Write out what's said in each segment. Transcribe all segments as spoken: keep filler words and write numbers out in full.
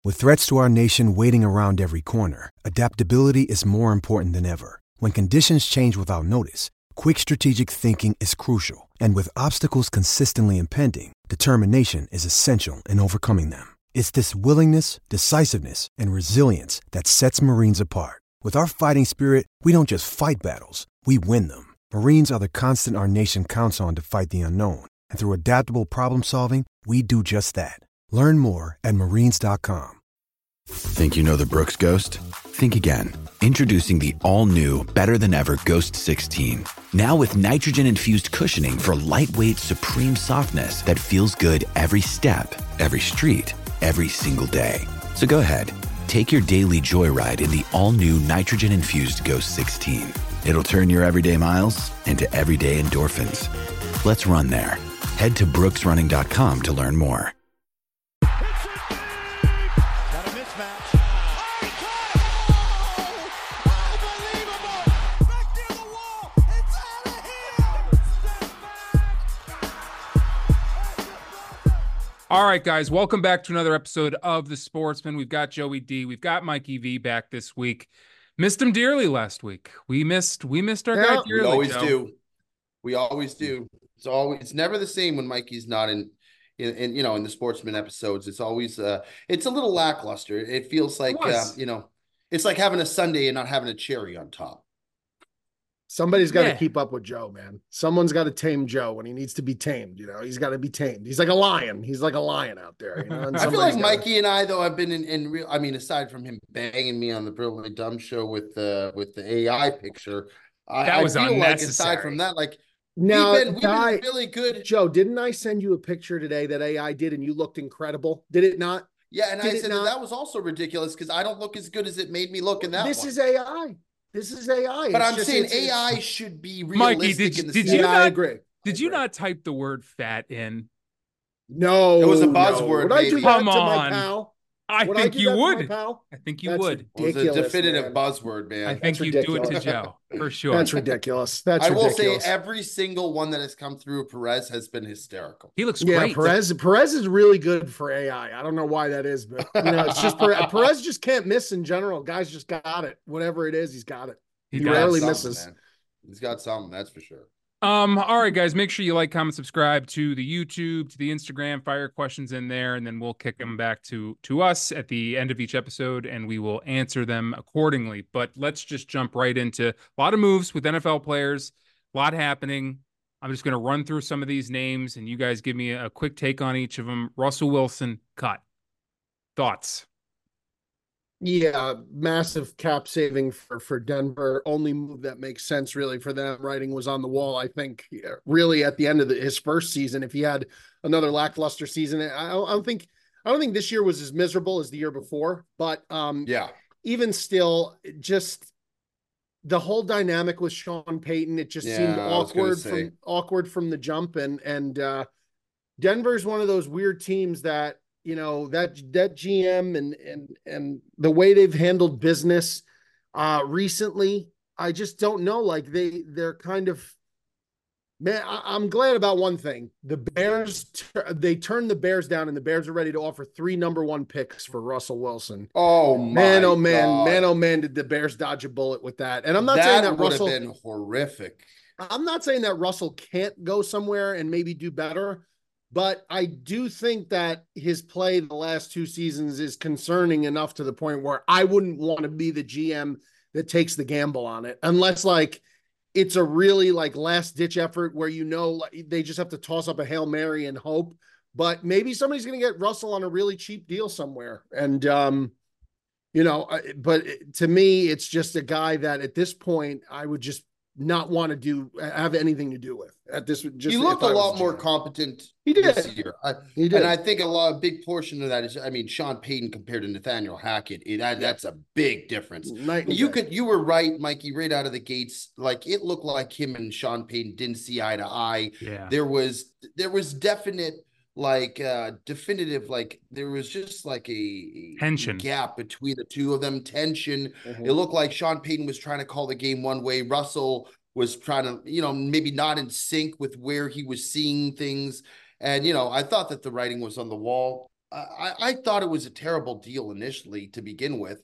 With threats to our nation waiting around every corner, adaptability is more important than ever. When conditions change without notice, quick strategic thinking is crucial. And with obstacles consistently impending, determination is essential in overcoming them. It's this willingness, decisiveness, and resilience that sets Marines apart. With our fighting spirit, we don't just fight battles, we win them. Marines are the constant our nation counts on to fight the unknown. And through adaptable problem solving, we do just that. Learn more at marines dot com. Think you know the Brooks Ghost? Think again. Introducing the all-new, better-than-ever Ghost sixteen. Now with nitrogen-infused cushioning for lightweight, supreme softness that feels good every step, every street, every single day. So go ahead, take your daily joyride in the all-new nitrogen-infused Ghost sixteen. It'll turn your everyday miles into everyday endorphins. Let's run there. Head to brooks running dot com to learn more. All right, guys, welcome back to another episode of The Sportsman. We've got Joey D. We've got Mikey V back this week. Missed him dearly last week. We missed we missed our yeah, guy dearly. We always Joe. do. We always do. It's always it's never the same when Mikey's not in, in, in you know, in the Sportsman episodes. It's always uh, it's a little lackluster. It feels like it uh, you know, it's like having a sundae and not having a cherry on top. Somebody's got to Yeah. keep up with Joe, man. Someone's got to tame Joe when he needs to be tamed. You know, he's got to be tamed. He's like a lion. He's like a lion out there. You know? And I feel somebody's like gotta- Mikey and I, though, have been in, in real. I mean, aside from him banging me on the Brilliantly Dumb show with the with the A I picture, I, That was I feel like aside unnecessary. from that, like Now, we've been, we've Di- been really good. Joe, didn't I send you a picture today that A I did and you looked incredible? Did it not? Yeah, and Did I it said not- that, that was also ridiculous because I don't look as good as it made me look in that This one. is A I. This is A I. But It's I'm just- saying it's- A I it's- should be Mikey, realistic did- in the did sense- you Yeah, I not- agree. Did I you agree. not type the word fat in? No. It was a no. buzzword, Would I do maybe. that Come to my on. pal? I Would think do you that to my would. pal? I think you That's would. It was a ridiculous, definitive man. buzzword, man. I think That's you do it to ridiculous. Joe for sure. That's ridiculous. That's I will ridiculous. say every single one that has come through Perez has been hysterical. He looks Yeah, great. Perez. Perez is really good for A I. I don't know why that is, but you know, it's just Perez, Perez just can't miss in general. Guys just got it. Whatever it is, he's got it. He He does. rarely Something, misses. man. He's got something, that's for sure. Um, all right, guys, make sure you like, comment, subscribe to the YouTube, to the Instagram, fire questions in there, and then we'll kick them back to to us at the end of each episode, and we will answer them accordingly. But let's just jump right into a lot of moves with N F L players, a lot happening. I'm just going to run through some of these names, and you guys give me a quick take on each of them. Russell Wilson, cut. Thoughts? Yeah, massive cap saving for, for Denver. Only move that makes sense really for them. Writing was on the wall. I think yeah, really at the end of the, his first season, if he had another lackluster season, I don't, I don't think I don't think this year was as miserable as the year before. But um, Yeah. even still, just the whole dynamic with Sean Payton, it just Yeah, seemed I was gonna awkward say. from awkward from the jump. And and uh, Denver's one of those weird teams that. You know, that that G M and and and the way they've handled business uh recently, I just don't know. Like they they're kind of man, I, I'm glad about one thing. The Bears they turned the Bears down and the Bears are ready to offer three number one picks for Russell Wilson. Oh my Man, oh man, God. man, oh man, did the Bears dodge a bullet with that. And I'm not that saying that would Russell have been horrific. I'm not saying that Russell can't go somewhere and maybe do better. But I do think that his play the last two seasons is concerning enough to the point where I wouldn't want to be the G M that takes the gamble on it, unless like it's a really like last ditch effort where, you know, like, they just have to toss up a Hail Mary and hope. But maybe somebody's going to get Russell on a really cheap deal somewhere. And, um, you know, but to me, it's just a guy that at this point I would just not want to do have anything to do with at this. Just He looked if a I was lot the more G M. competent He did. this year. I, He did. And I think a lot, a big portion of that is, I mean, Sean Payton compared to Nathaniel Hackett, it, that, that's a big difference. Night and You day. could, you were right, Mikey, right out of the gates. Like it looked like him and Sean Payton didn't see eye to eye. Yeah. There was, there was definite, like, uh, definitive, like there was just like a, a Tension. gap between the two of them. Tension. Mhm. It looked like Sean Payton was trying to call the game one way. Russell was trying to, you know, maybe not in sync with where he was seeing things. And, you know, I thought that the writing was on the wall. I, I thought it was a terrible deal initially to begin with.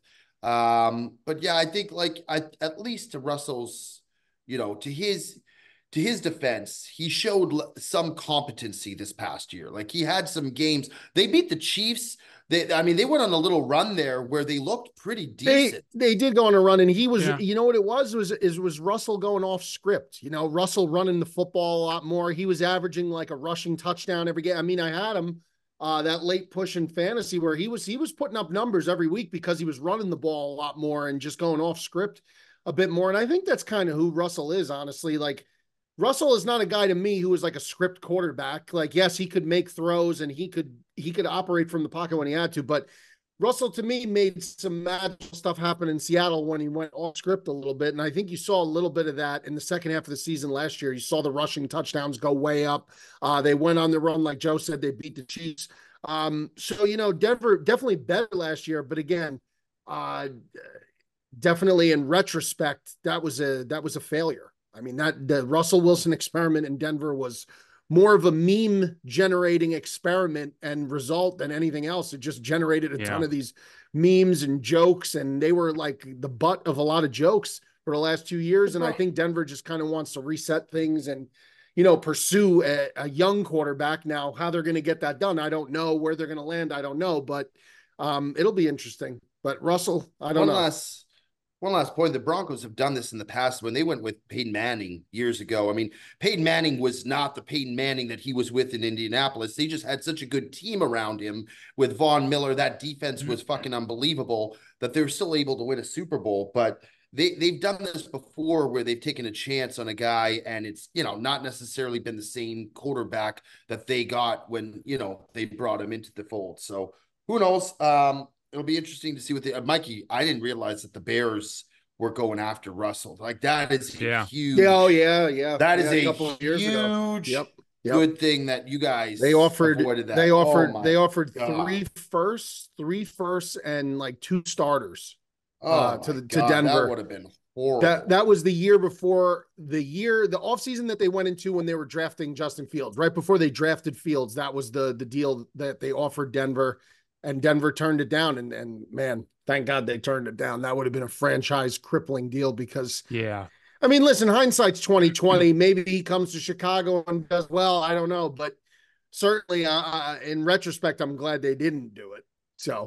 Um, but yeah, I think like I, at least to Russell's, you know, to his to his defense, he showed some competency this past year. Like he had some games. They beat the Chiefs. They, I mean, they went on a little run there where they looked pretty decent. They, they did go on a run, and he was, yeah. you know what it was? It was is was Russell going off script. You know, Russell running the football a lot more. He was averaging like a rushing touchdown every game. I mean, I had him uh, that late push in fantasy where he was he was putting up numbers every week because he was running the ball a lot more and just going off script a bit more. And I think that's kind of who Russell is, honestly. Like, Russell is not a guy to me who is like a script quarterback. Like, yes, he could make throws and he could he could operate from the pocket when he had to, but Russell to me made some magical stuff happen in Seattle when he went off script a little bit. And I think you saw a little bit of that in the second half of the season last year. You saw the rushing touchdowns go way up. Uh, they went on the run. Like Joe said, they beat the Chiefs. Um, so, you know, Denver definitely better last year, but again, uh, definitely in retrospect, that was a, that was a failure. I mean, that the Russell Wilson experiment in Denver was more of a meme generating experiment and result than anything else. It just generated a yeah. ton of these memes and jokes, and they were like the butt of a lot of jokes for the last two years. And I think Denver just kind of wants to reset things and, you know, pursue a, a young quarterback. Now, how they're going to get that done, I don't know. Where they're going to land, I don't know, but um, it'll be interesting. But Russell, I don't One know. Last- One last point, the Broncos have done this in the past when they went with Peyton Manning years ago. I mean, Peyton Manning was not the Peyton Manning that he was with in Indianapolis. They just had such a good team around him with Von Miller. That defense was fucking unbelievable that they're still able to win a Super Bowl. But they, they've done this before where they've taken a chance on a guy and it's, you know, not necessarily been the same quarterback that they got when, you know, they brought him into the fold. So who knows? Um, It'll be interesting to see what the uh, Mikey. I didn't realize that the Bears were going after Russell. Like that is yeah. huge. Yeah, oh yeah, yeah. That yeah, is a, a couple of years huge, ago. Yep, yep. good thing that you guys they offered. avoided that. They offered. Oh they offered God. three firsts, three firsts, and like two starters oh uh, to the God, to Denver. That would have been horrible. That that was the year before the year, the offseason that they went into when they were drafting Justin Fields. Right before they drafted Fields, that was the the deal that they offered Denver. And Denver turned it down. And, and man, thank God they turned it down. That would have been a franchise crippling deal because, yeah. I mean, listen, hindsight's twenty twenty. Maybe he comes to Chicago and does well. I don't know. But certainly uh, in retrospect, I'm glad they didn't do it. So.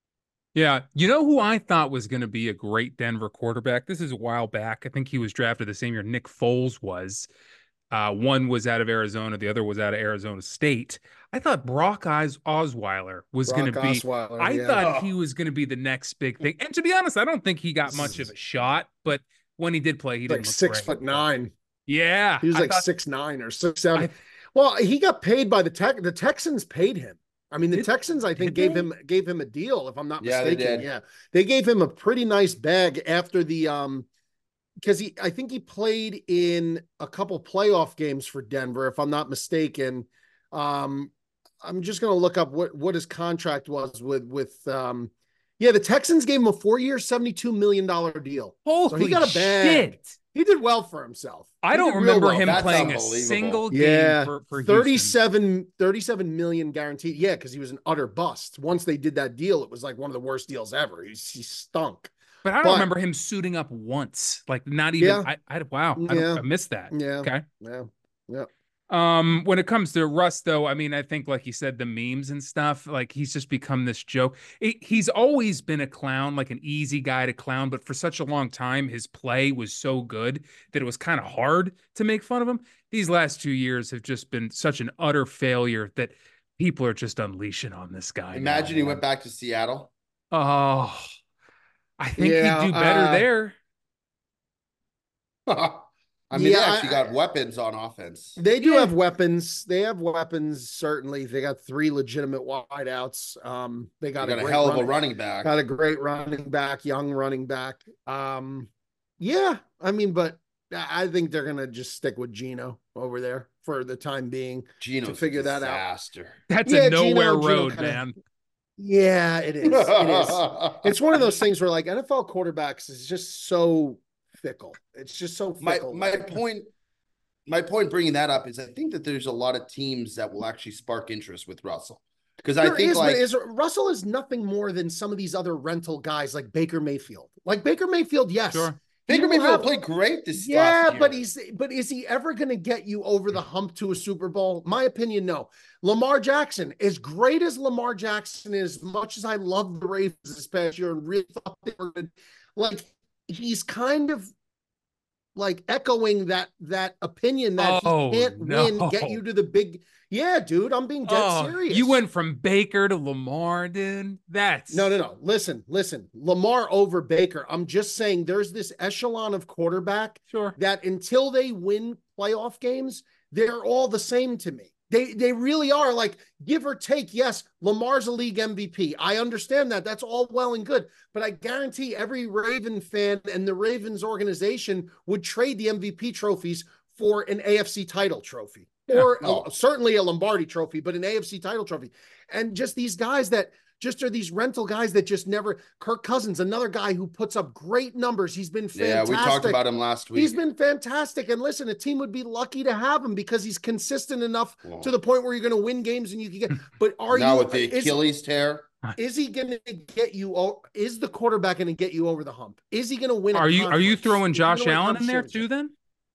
Yeah. You know who I thought was going to be a great Denver quarterback? This is a while back. I think he was drafted the same year Nick Foles was. Uh, one was out of Arizona. The other was out of Arizona State. I thought Brock Os- Osweiler was going to be, Osweiler, I yeah. thought he was going to be the next big thing. And to be honest, I don't think he got much of a shot, but when he did play, he like didn't look six great. foot nine. Yeah. He was I like thought, six, nine or six, seven. I, well, he got paid by the tech. The Texans paid him. I mean, the did, Texans, I think, gave they? him, gave him a deal, if I'm not yeah, mistaken. They did. Yeah. They gave him a pretty nice bag after the, um, because he, I think he played in a couple playoff games for Denver, if I'm not mistaken. Um, I'm just going to look up what, what his contract was with, with, um, yeah, the Texans gave him a four-year, seventy-two million dollars deal. Holy so he got a bag. Shit. He did well for himself. I he don't remember well. him That's playing a single game yeah. for, for thirty-seven, thirty-seven million guaranteed. Yeah, because he was an utter bust. Once they did that deal, it was like one of the worst deals ever. He, he stunk. But I don't but, remember him suiting up once. Like not even. Yeah. I, I wow. I, yeah. I missed that. Yeah. Okay. Yeah. Yeah. Um, when it comes to Russ, though, I mean, I think, like you said, the memes and stuff, like he's just become this joke. It, he's always been a clown, like an easy guy to clown, but for such a long time, his play was so good that it was kind of hard to make fun of him. These last two years have just been such an utter failure that people are just unleashing on this guy. Imagine now, he man. went back to Seattle. Oh, I think yeah, he'd do better uh, there. I mean, yeah, they actually I, got weapons on offense. They do yeah. have weapons. They have weapons, certainly. They got three legitimate wideouts. Um, they got, they got a, a hell running, of a running back. Got a great running back, young running back. Um, yeah, I mean, but I think they're gonna just stick with Geno over there for the time being. Geno's to figure that out. Disaster. That's yeah, a nowhere Geno, road, Geno kinda, man. Yeah, it is. It is. It's one of those things where, like, N F L quarterbacks is just so fickle. It's just so fickle. My my point. My point bringing that up is I think that there's a lot of teams that will actually spark interest with Russell. Because I think is, like is Russell is nothing more than some of these other rental guys like Baker Mayfield. Like Baker Mayfield, yes. Sure. Baker Mayfield have, played great this yeah, last year. but he's but is he ever going to get you over the hump to a Super Bowl? My opinion, no. Lamar Jackson, as great as Lamar Jackson is, as much as I love the Ravens this past year and really thought they were good, like he's kind of like echoing that that opinion that oh, he can't no. win, get you to the big. Yeah, dude, I'm being dead oh, serious. You went from Baker to Lamar, dude. That's no, no, no. Listen, listen. Lamar over Baker. I'm just saying there's this echelon of quarterback sure. that until they win playoff games, they're all the same to me. They they really are, like, give or take. Yes, Lamar's a league M V P. I understand that. That's all well and good. But I guarantee every Raven fan and the Ravens organization would trade the M V P trophies for an A F C title trophy. Or yeah, no. a, certainly a Lombardi trophy, but an A F C title trophy. And just these guys that just are these rental guys that just never. Kirk Cousins, another guy who puts up great numbers. He's been fantastic. Yeah, we talked about him last week. He's been fantastic. And listen, a team would be lucky to have him because he's consistent enough Whoa. to the point where you're going to win games and you can get. But are now you with the Achilles is, tear? Is he going to get you? Is the quarterback going to get you over the hump? Is he going to win? Are you are you throwing Josh Allen in there too? Then.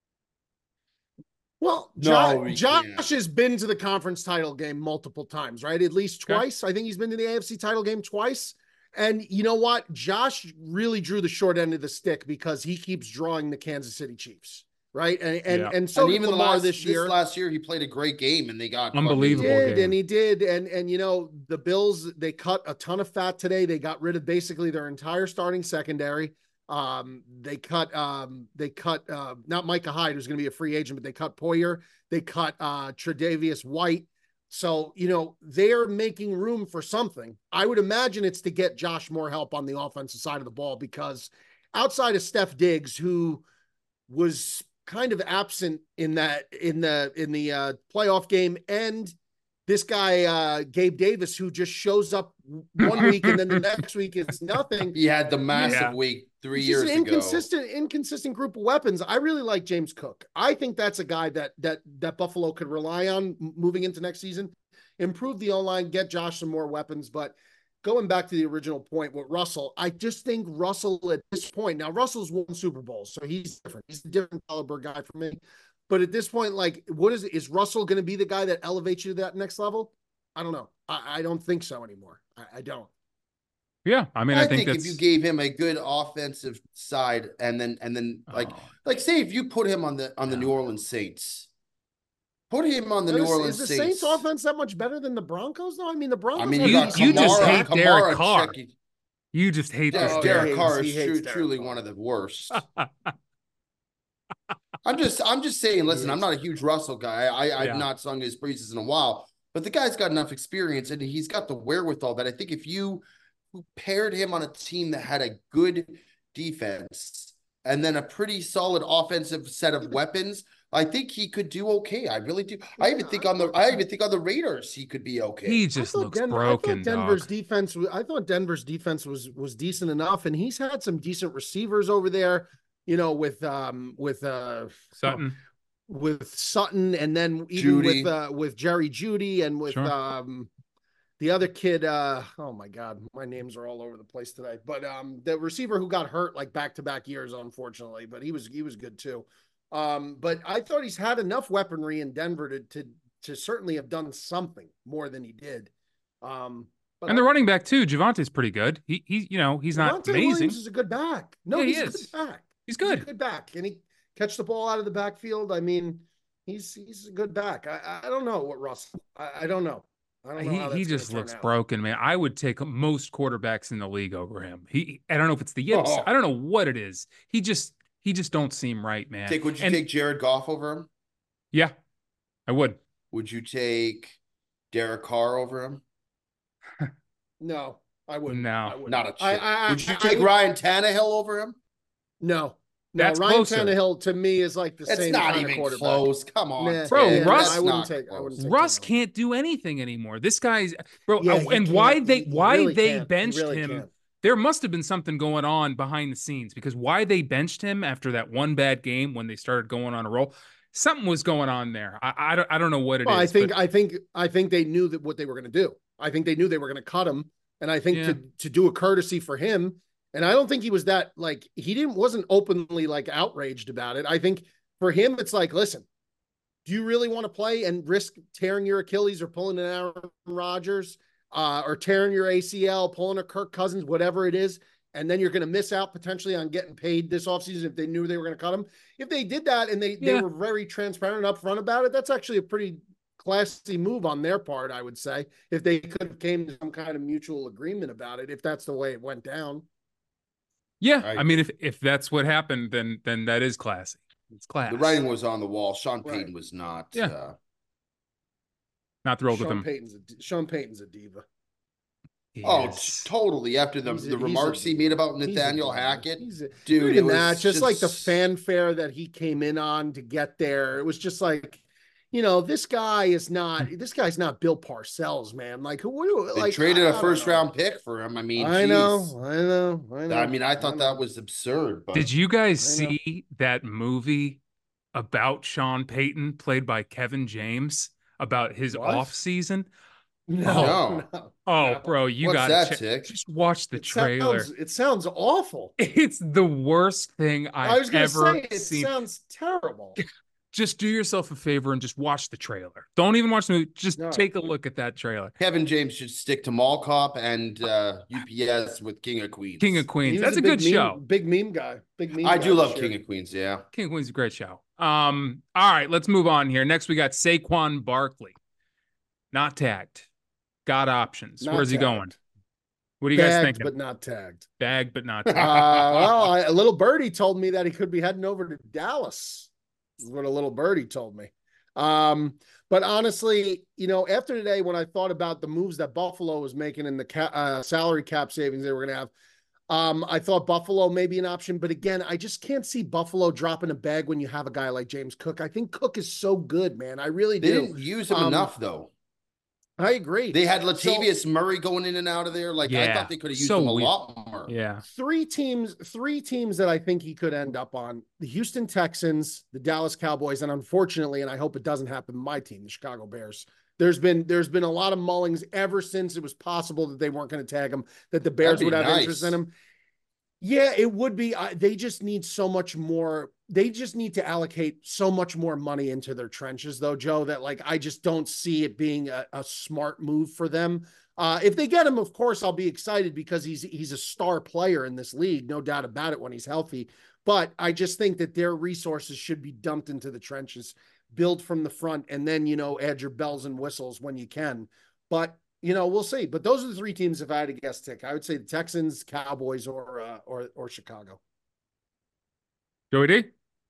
Well, no, Josh, Josh has been to the conference title game multiple times, right? At least twice. Okay. I think he's been to the A F C title game twice. And you know what? Josh really drew the short end of the stick because he keeps drawing the Kansas City Chiefs, right? And and, yeah. and so and even Lamar last, this year. This last year, he played a great game, and they got unbelievable. He did, game. and he did, and and you know the Bills, they cut a ton of fat today. They got rid of basically their entire starting secondary. Um, they cut, um, they cut, uh, not Micah Hyde, who's going to be a free agent, but they cut Poyer. They cut, uh, Tre'Davious White. So, you know, they're making room for something. I would imagine it's to get Josh more help on the offensive side of the ball, because outside of Steph Diggs, who was kind of absent in that, in the, in the, uh, playoff game, and this guy, uh, Gabe Davis, who just shows up one week and then the next week is nothing. He had the massive yeah. week three it's years an ago. Inconsistent, inconsistent group of weapons. I really like James Cook. I think that's a guy that that that Buffalo could rely on moving into next season. Improve the O-line, get Josh some more weapons. But going back to the original point with Russell, I just think Russell at this point, now Russell's won Super Bowls, so he's different. He's a different caliber guy for me. But at this point, like, what is it? Is Russell going to be the guy that elevates you to that next level? I don't know. I, I don't think so anymore. I, I don't. Yeah, I mean, I, I think, think that's... if you gave him a good offensive side, and then and then like oh. like say if you put him on the on the oh. New Orleans Saints, put him on the is, New Orleans is the Saints. Saints offense that much better than the Broncos? though? I mean, the Broncos. I mean, you, you, you Kamara, just hate Kamara, Derek Carr. Checky. You just hate yeah, this. Derek Carr is true, Derek truly Carr. one of the worst. I'm just, I'm just saying. Listen, I'm not a huge Russell guy. I, I've yeah. not sung his praises in a while, but the guy's got enough experience and he's got the wherewithal that I think if you paired him on a team that had a good defense and then a pretty solid offensive set of weapons, I think he could do okay. I really do. I even think on the, I even think on the Raiders he could be okay. He just looks Denver, broken. I thought Denver's dog. defense. I thought Denver's defense was was decent enough, and he's had some decent receivers over there. You know, with um with uh Sutton, with Sutton, and then even Judy. with uh with Jerry Judy, and with sure. um the other kid. Uh, oh my God, my names are all over the place today. But um the receiver who got hurt like back to back years, unfortunately, but he was he was good too. Um, but I thought he's had enough weaponry in Denver to to to certainly have done something more than he did. Um. But and the running back too, Javante's pretty good. He he, you know, he's not amazing. Williams is a good back. No, yeah, he's he a is. good back. He's good. He's a good back. And he catch the ball out of the backfield. I mean, he's he's a good back. I I don't know what Russell. I, I don't know. I don't know he how he just looks out. broken, man. I would take most quarterbacks in the league over him. He I don't know if it's the yips. Oh. I don't know what it is. He just he just don't seem right, man. Take would you and, take Jared Goff over him? Yeah, I would. Would you take Derek Carr over him? No, I wouldn't. No, I wouldn't. Not a chance. I, I, would you I, take I, Ryan Tannehill over him? No. No, That's Ryan closer. Tannehill to me is like the it's same not kind even of close. Come on, nah, bro. yeah, Russ, I wouldn't take. I wouldn't take Russ Tannehill. can't do anything anymore. This guy's bro. Yeah, uh, and can't. why they He, he why really they can't. benched really him? Can't. There must have been something going on behind the scenes, because why they benched him after that one bad game when they started going on a roll. Something was going on there. I I don't, I don't know what it well, is. I think but... I think I think they knew that what they were going to do. I think they knew they were going to cut him. And I think Yeah. to, to do a courtesy for him, and I don't think he was that, like, he didn't, wasn't openly like outraged about it. I think for him, it's like, listen, do you really want to play and risk tearing your Achilles or pulling an Aaron Rodgers uh, or tearing your A C L, pulling a Kirk Cousins, whatever it is, and then you're going to miss out potentially on getting paid this offseason if they knew they were going to cut him? If they did that and they, Yeah. they were very transparent and upfront about it, that's actually a pretty classy move on their part, I would say, if they could have came to some kind of mutual agreement about it, if that's the way it went down. Yeah, Right. I mean, if if that's what happened, then then that is classy. It's class. The writing was on the wall. Sean Payton Right. was not. Yeah. Uh, Not thrilled Sean with him. Payton's a, Sean Payton's a diva. He oh, is- t- totally. After the, He's a- the he's remarks a- he made about he's a Nathaniel diva. Hackett, He's a, dude, not it even was that, just, like the just- fanfare that he came in on to get there. It was just like, you know, this guy is not, this guy's not Bill Parcells, man. Like, who, what, They like, traded I- I a don't first know. round pick for him. I mean, I geez. know, I know, I know. I mean, I thought know. that was absurd. But Did you guys I know. see that movie about Sean Payton, played by Kevin James, about his What? off season? No, No. no. Oh, No. bro, you What's got that, to Tick? just watch the It trailer. sounds, it sounds awful. It's the worst thing I've I was going to ever say, it seen. sounds terrible. Just do yourself a favor and just watch the trailer. Don't even watch the movie. Just No. take a look at that trailer. Kevin James should stick to Mall Cop and uh, U P S with King of Queens. King of He Queens. was That's a, big good meme- show. Big meme guy. Big meme I guy do love this King year. of Queens. Yeah. King of Queens is a great show. Um, all right, let's move on here. Next, we got Saquon Barkley. Not tagged. Got options. Not Where's he tagged. going? What do you guys Bagged, think? but not tagged. Bagged, but not Uh, tagged. well, I, a little birdie told me that he could be heading over to Dallas. Is what a little birdie told me. Um, but honestly, you know, after today, when I thought about the moves that Buffalo was making and the ca- uh, salary cap savings they were going to have, um, I thought Buffalo may be an option. But again, I just can't see Buffalo dropping a bag when you have a guy like James Cook. I think Cook is so good, man. I really They do. didn't use him Um, enough, though. I agree. They had Latavius Murray going in and out of there. Like, I Yeah, thought they could have used so him a weird. lot more. Yeah. Three teams, three teams that I think he could end up on: the Houston Texans, the Dallas Cowboys, and unfortunately, and I hope it doesn't happen, my team, the Chicago Bears. There's been there's been a lot of mullings ever since it was possible that they weren't going to tag him, that the Bears That'd would be have nice. interest in him. Yeah, it would be. Uh, they just need so much more. They just need to allocate so much more money into their trenches, though, Joe, that like I just don't see it being a, a smart move for them. Uh, if they get him, of course, I'll be excited because he's he's a star player in this league, no doubt about it, when he's healthy. But I just think that their resources should be dumped into the trenches, build from the front, and then, you know, add your bells and whistles when you can. But, you know, we'll see. But those are the three teams, if I had to guess, Tick. I would say the Texans, Cowboys, or uh, or or Chicago. Joey D?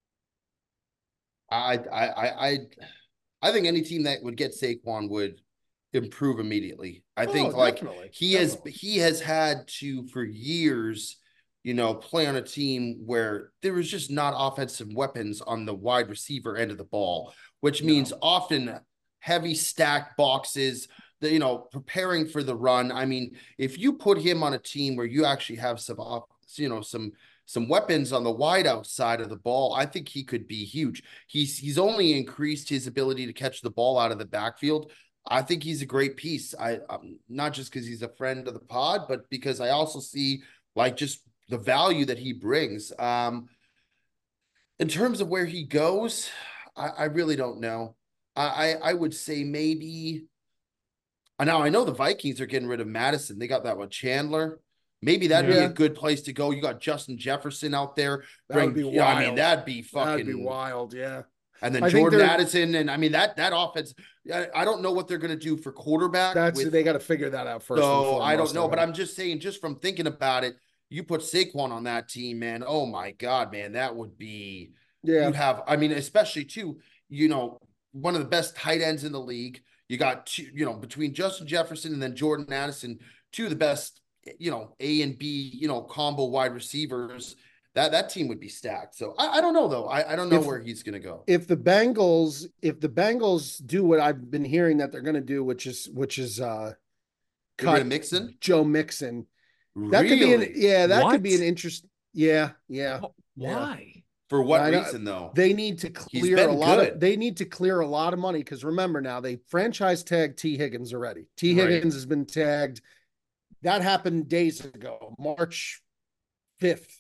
I, I, I, I, I think any team that would get Saquon would improve immediately. I think Oh, like definitely, he definitely. has he has had to for years, you know, play on a team where there was just not offensive weapons on the wide receiver end of the ball, which means No. often heavy stacked boxes. The, you know, preparing for the run. I mean, if you put him on a team where you actually have some, off- you know, some some weapons on the wide outside of the ball, I think he could be huge. He's he's only increased his ability to catch the ball out of the backfield. I think he's a great piece. I um, not just because he's a friend of the pod, but because I also see like just the value that he brings. Um, in terms of where he goes, I, I really don't know. I, I I would say maybe. Now I know the Vikings are getting rid of Madison. They got that one Chandler. Maybe that'd Yeah. be a good place to go. You got Justin Jefferson out there. That would be yeah, I mean, wild. that'd be fucking. That'd be wild, yeah. And then I think Jordan they're- Addison, and I mean that that offense. I, I don't know what they're going to do for quarterback. That's with, they got to figure that out first. and so I don't foremost, know, but think. I'm just saying, just from thinking about it, you put Saquon on that team, man. Oh my God, man, that would be. yeah. You have, I mean, especially too, you know, one of the best tight ends in the league. You got two, you know, between Justin Jefferson and then Jordan Addison, two of the best, you know, A and B, you know, combo wide receivers. That that team would be stacked. So I, I don't know though. I, I don't know If- where he's gonna go. If the Bengals, if the Bengals do what I've been hearing that they're going to do, which is which is uh, Get rid of cut Mixon? Joe Mixon, that could be an Really? yeah, that could be What? an interest. Yeah, yeah. Why? For what reason, though? They need to clear a lot good. of they need to clear a lot of money because remember now they franchise tagged T. Higgins already. T. Right. Higgins has been tagged. That happened days ago, March fifth.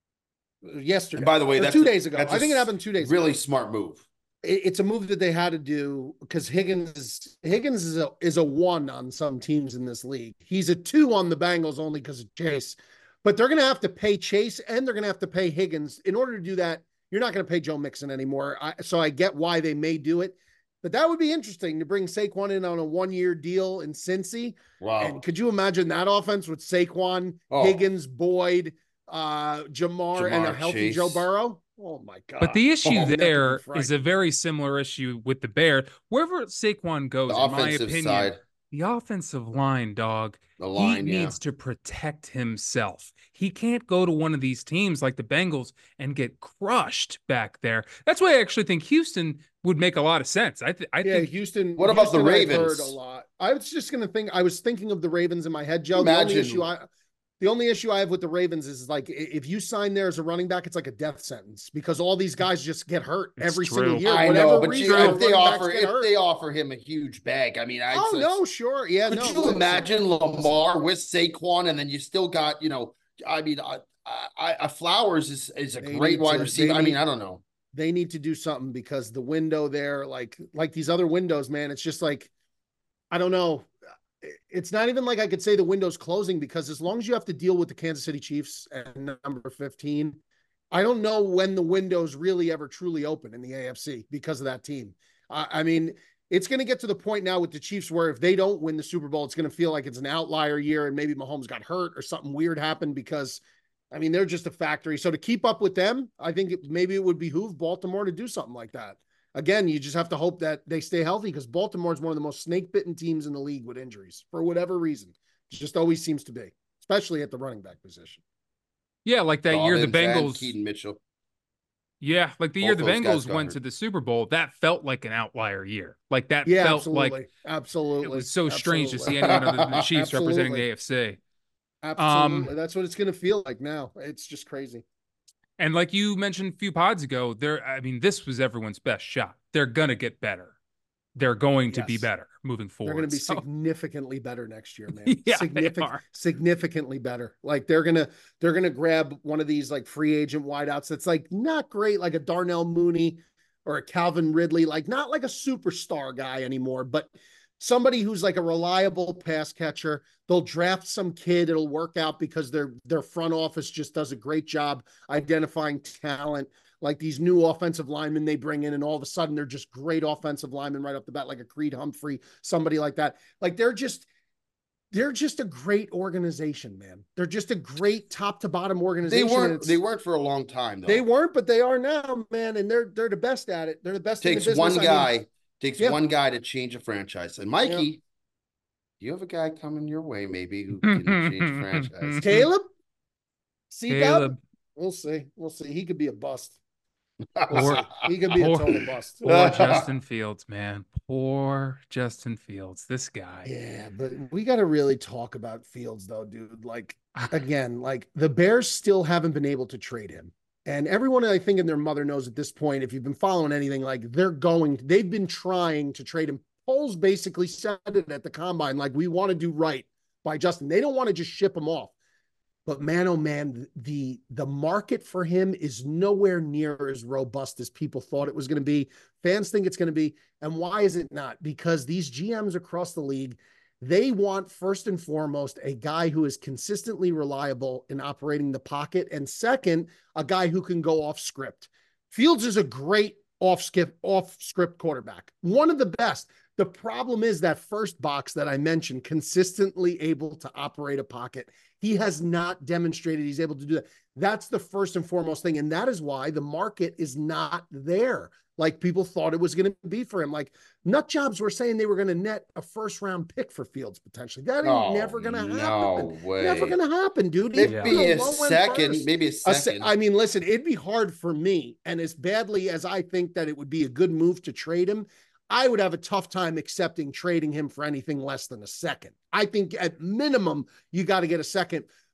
Yesterday. And by the way, that's two a, days ago. I think it happened two days really ago. smart move. It, it's a move that they had to do because Higgins is Higgins is a is a one on some teams in this league. He's a two on the Bengals only because of Chase. But they're going to have to pay Chase and they're going to have to pay Higgins. In order to do that, you're not going to pay Joe Mixon anymore. I, so I get why they may do it. But that would be interesting to bring Saquon in on a one-year deal in Cincy. Wow. And could you imagine that offense with Saquon, oh. Higgins, Boyd, uh, Jamar, Jamar, and a healthy Chase. Joe Burrow? Oh, my God. But the issue oh, there is a very similar issue with the Bears. Wherever Saquon goes, the in my opinion, side. the offensive line, dog, the line, he yeah. needs to protect himself. He can't go to one of these teams like the Bengals and get crushed back there. That's why I actually think Houston would make a lot of sense. I, th- I yeah, think Houston. What Houston about the Ravens? I've heard a lot. I was just going to think. I was thinking of the Ravens in my head, Joe. Imagine. The only issue I, the only issue I have with the Ravens is like if you sign there as a running back, it's like a death sentence because all these guys just get hurt it's every true. single year. I know, but reason, you, if they offer if hurt. they offer him a huge bag, I mean, I oh no, sure, yeah. Could no, you imagine Lamar with Saquon, and then you still got you know, I mean, I, I, I Flowers is is a they great wide to, receiver. Need, I mean, I don't know. They need to do something because the window there, like like these other windows, man, it's just like I don't know. It's not even like I could say the window's closing because as long as you have to deal with the Kansas City Chiefs and number fifteen, I don't know when the window's really ever truly open in the A F C because of that team. Uh, I mean, it's going to get to the point now with the Chiefs where if they don't win the Super Bowl, it's going to feel like it's an outlier year and maybe Mahomes got hurt or something weird happened because, I mean, they're just a factory. So to keep up with them, I think it, maybe it would behoove Baltimore to do something like that. Again, you just have to hope that they stay healthy because Baltimore is one of the most snake-bitten teams in the league with injuries for whatever reason. It just always seems to be, especially at the running back position. Yeah, like that year the Bengals. Keaton Mitchell. Yeah, like the year the Bengals went to the Super Bowl, that felt like an outlier year. Like that yeah, felt absolutely. like absolutely. It was so absolutely. strange to see anyone other than the Chiefs representing the A F C. Absolutely, um, that's what it's going to feel like now. It's just crazy. And like you mentioned a few pods ago, there. I mean, this was everyone's best shot. They're gonna get better. They're going to yes. be better moving forward. They're going to be so. significantly better next year, man. yeah, Signific- they are. Significantly better. Like they're gonna they're gonna grab one of these like free agent wideouts that's like not great, like a Darnell Mooney or a Calvin Ridley, like not like a superstar guy anymore, but somebody who's like a reliable pass catcher. They'll draft some kid. It'll work out because their their front office just does a great job identifying talent. Like these new offensive linemen they bring in, and all of a sudden they're just great offensive linemen right off the bat, like a Creed Humphrey, somebody like that. Like they're just, they're just a great organization, man. They're just a great top to bottom organization. They weren't, they weren't for a long time, though. They weren't, but they are now, man. And they're they're the best at it. They're the best. Takes in the one guy, I mean, takes yeah. one guy to change a franchise. And Mikey, yeah. do you have a guy coming your way, maybe, who can change a franchise? Caleb? C Caleb. We'll see. We'll see. He could be a bust. Poor, he could be poor, a total bust. Poor Justin Fields, man. Poor Justin Fields. This guy. Yeah, but we got to really talk about Fields, though, dude. Like, again, like the Bears still haven't been able to trade him. And everyone, I think, and their mother knows at this point, if you've been following anything, like they're going, they've been trying to trade him. Polls basically said it at the combine, like, we want to do right by Justin. They don't want to just ship him off. But man, oh man, the the market for him is nowhere near as robust as people thought it was going to be. Fans think it's going to be. And why is it not? Because these G Ms across the league, they want first and foremost a guy who is consistently reliable in operating the pocket. And second, a guy who can go off script. Fields is a great off skip, off script quarterback. One of the best. The problem is that first box that I mentioned, consistently able to operate a pocket. He has not demonstrated he's able to do that. That's the first and foremost thing. And that is why the market is not there like people thought it was going to be for him. Like nut jobs were saying they were going to net a first round pick for Fields potentially. That ain't oh, never going to happen. No way. Never going to happen, dude. Maybe yeah. a second, maybe a second. A se- I mean, listen, it'd be hard for me. And as badly as I think that it would be a good move to trade him, I would have a tough time accepting trading him for anything less than a second. I think at minimum, you got to get a second.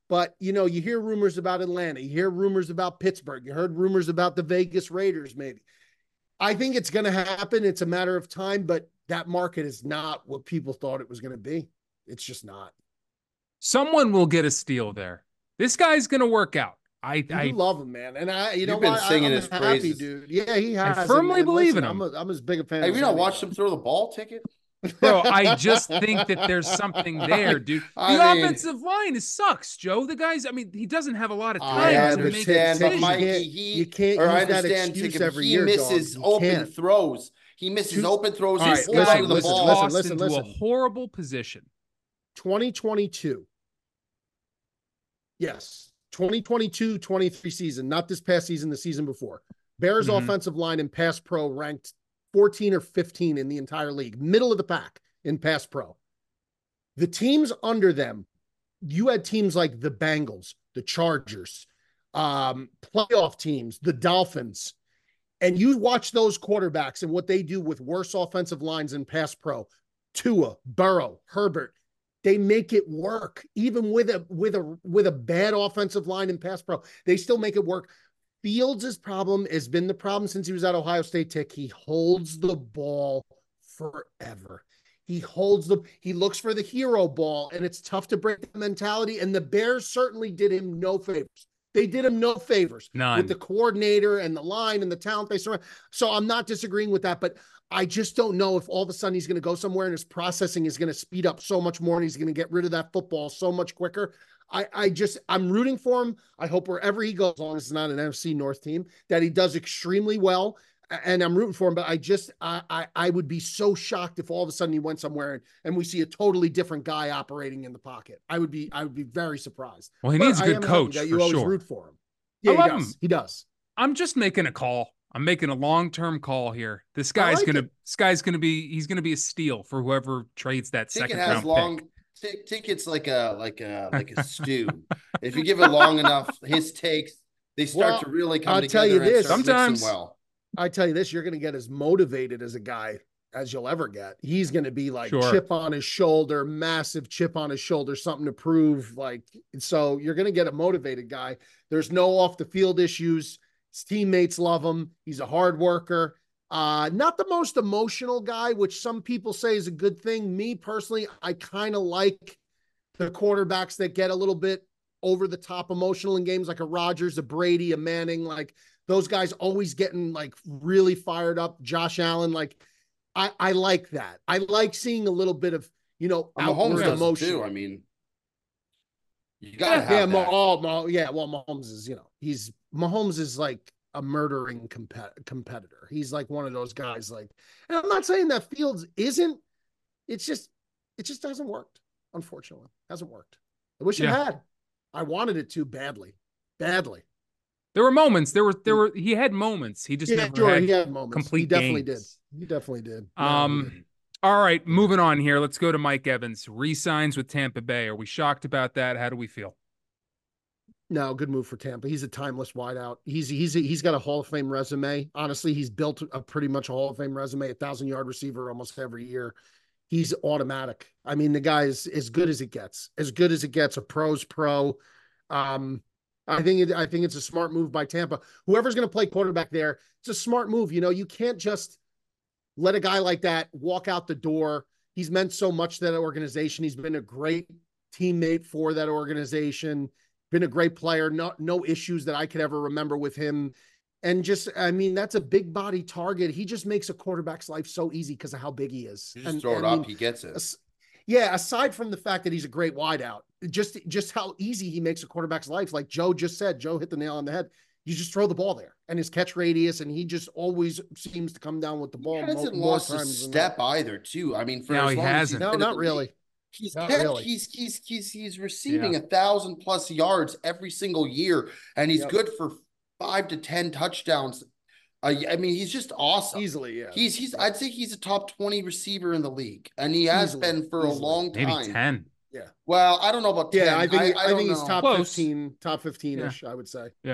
But, you know, you hear rumors about Atlanta. You hear rumors about Pittsburgh. You heard rumors about the Vegas Raiders, maybe. I think it's going to happen. It's a matter of time, but that market is not what people thought it was going to be. It's just not. Someone will get a steal there. This guy's going to work out. I, I I love him, man. And I, you You've know been what? singing I'm his happy, praises. dude. Yeah, he has. I firmly and, believe listen, in him. I'm, a, I'm as big a fan. Have as you not anybody. watched him throw the ball ticket? Bro, I just think that there's something there, dude. The I mean, offensive line is sucks, Joe. The guy's, I mean, he doesn't have a lot of time I to make understand, but decisions. Mikey, You can't- he you can't or use I that understand excuse Ticket, every he year, misses dog. You open can't. throws. He misses Two- open throws. All He This right, holds guy onto the was ball. listen, tossed listen, into listen. a horrible position. twenty twenty-two. Yes. twenty twenty-two twenty-three season, not this past season, the season before. Bears Mhm. offensive line in pass pro ranked fourteen or fifteen in the entire league, middle of the pack in pass pro. The teams under them, you had teams like the Bengals, the Chargers, um, playoff teams, the Dolphins, and you watch those quarterbacks and what they do with worse offensive lines in pass pro. Tua, Burrow, Herbert, they make it work. Even with a with a with a bad offensive line in pass pro, they still make it work. Fields' problem has been the problem since he was at Ohio State. Tick, he holds the ball forever. He holds the, he looks for the hero ball, and it's tough to break the mentality. And the Bears certainly did him no favors. They did him no favors None. with the coordinator and the line and the talent they surround. So I'm not disagreeing with that, but I just don't know if all of a sudden he's going to go somewhere and his processing is going to speed up so much more and he's going to get rid of that football so much quicker. I, I just, I'm rooting for him. I hope wherever he goes, as long as it's not an N F C North team, that he does extremely well. And I'm rooting for him, but I just, I, I, I would be so shocked if all of a sudden he went somewhere and, and we see a totally different guy operating in the pocket. I would be, I would be very surprised. Well, he But needs a I good am coach happy that for you always sure. root for him. Yeah, I he love does. him. He does. I'm just making a call. I'm making a long-term call here. This guy's like gonna, it. this guy's gonna be, he's gonna be a steal for whoever trades that Ticket second has round long. pick. T- tickets like a like a like a stew. If you give it long enough, his takes they start Well, to really come I'll together. tell you and this, start mixing sometimes- well. I tell you this, you're going to get as motivated as a guy as you'll ever get. He's going to be like Sure. chip on his shoulder, massive chip on his shoulder, something to prove. Like, so you're going to get a motivated guy. There's no off the field issues. His teammates love him. He's a hard worker. Uh, not the most emotional guy, which some people say is a good thing. Me personally, I kind of like the quarterbacks that get a little bit over the top emotional in games, like a Rodgers, a Brady, a Manning, like those guys always getting like really fired up. Josh Allen, like I, I like that. I like seeing a little bit of, you know, And Mahomes outward does it emotion. too. I mean, you gotta have Yeah, that. Mo- oh, Mo- yeah. Well, Mahomes is, you know, he's Mahomes is like a murdering compet- competitor. He's like one of those guys. Like, and I'm not saying that Fields isn't. It's just, it just hasn't worked. Unfortunately, hasn't worked. I wish it Yeah. had. I wanted it to badly, badly. There were moments. There were, there were, he had moments. He just Yeah, never sure. had He had moments. complete He definitely games. did. He definitely did. No, he Um, didn't. all right, moving on here. Let's go to Mike Evans. Resigns with Tampa Bay. Are we shocked about that? How do we feel? No, good move for Tampa. He's a timeless wideout. He's he's he's got a Hall of Fame resume. Honestly, he's built a pretty much a Hall of Fame resume, a thousand yard receiver almost every year. He's automatic. I mean, the guy is as good as it gets, as good as it gets. A pro's pro. Um, I think it, I think it's a smart move by Tampa. Whoever's going to play quarterback there, it's a smart move. You know, you can't just let a guy like that walk out the door. He's meant so much to that organization. He's been a great teammate for that organization. Been a great player. No, no issues that I could ever remember with him. And just, I mean, that's a big body target. He just makes a quarterback's life so easy because of how big he is. You just And- throw it I up, mean, he gets it. as- yeah, aside from the fact that he's a great wideout, just just how easy he makes a quarterback's life. Like Joe just said, Joe hit the nail on the head. You just throw the ball there, and his catch radius, and he just always seems to come down with the ball. He mo- hasn't more lost a times than step not. either, too. I mean, for No, as he long as he's hasn't. No, been in not the really. league, He's Not catch, really. he's he's he's he's receiving a thousand plus yards every single year, and he's Yep. good for five to ten touchdowns. Uh, I mean, he's just awesome. Easily, yeah. He's he's I'd say he's a top twenty receiver in the league, and he has Easily, been for easily. a long Maybe time. ten. Yeah. Well, I don't know about ten. Yeah, I think I, I, I don't think he's know. top Close. fifteen, top fifteen ish. I would say. Yeah.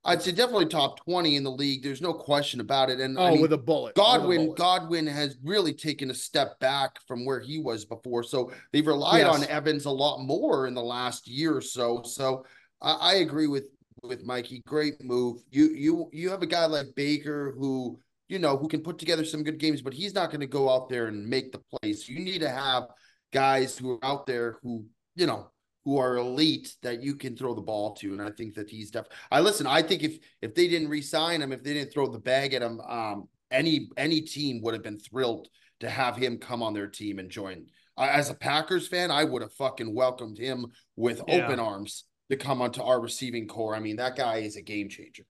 I'd say definitely top twenty in the league. There's no question about it. And oh, I mean, with a bullet. Godwin, a bullet. Godwin has really taken a step back from where he was before. So they've relied yes. on Evans a lot more in the last year or so. So I, I agree with with Mikey. Great move. You you you have a guy like Baker who, you know, who can put together some good games, but he's not going to go out there and make the plays. You need to have guys who are out there who, you know, who are elite that you can throw the ball to. And I think that he's definitely, I listen, I think if, if they didn't re-sign him, if they didn't throw the bag at him, um, any, any team would have been thrilled to have him come on their team and join. Uh, as a Packers fan, I would have fucking welcomed him with yeah. open arms to come onto our receiving core. I mean, that guy is a game changer.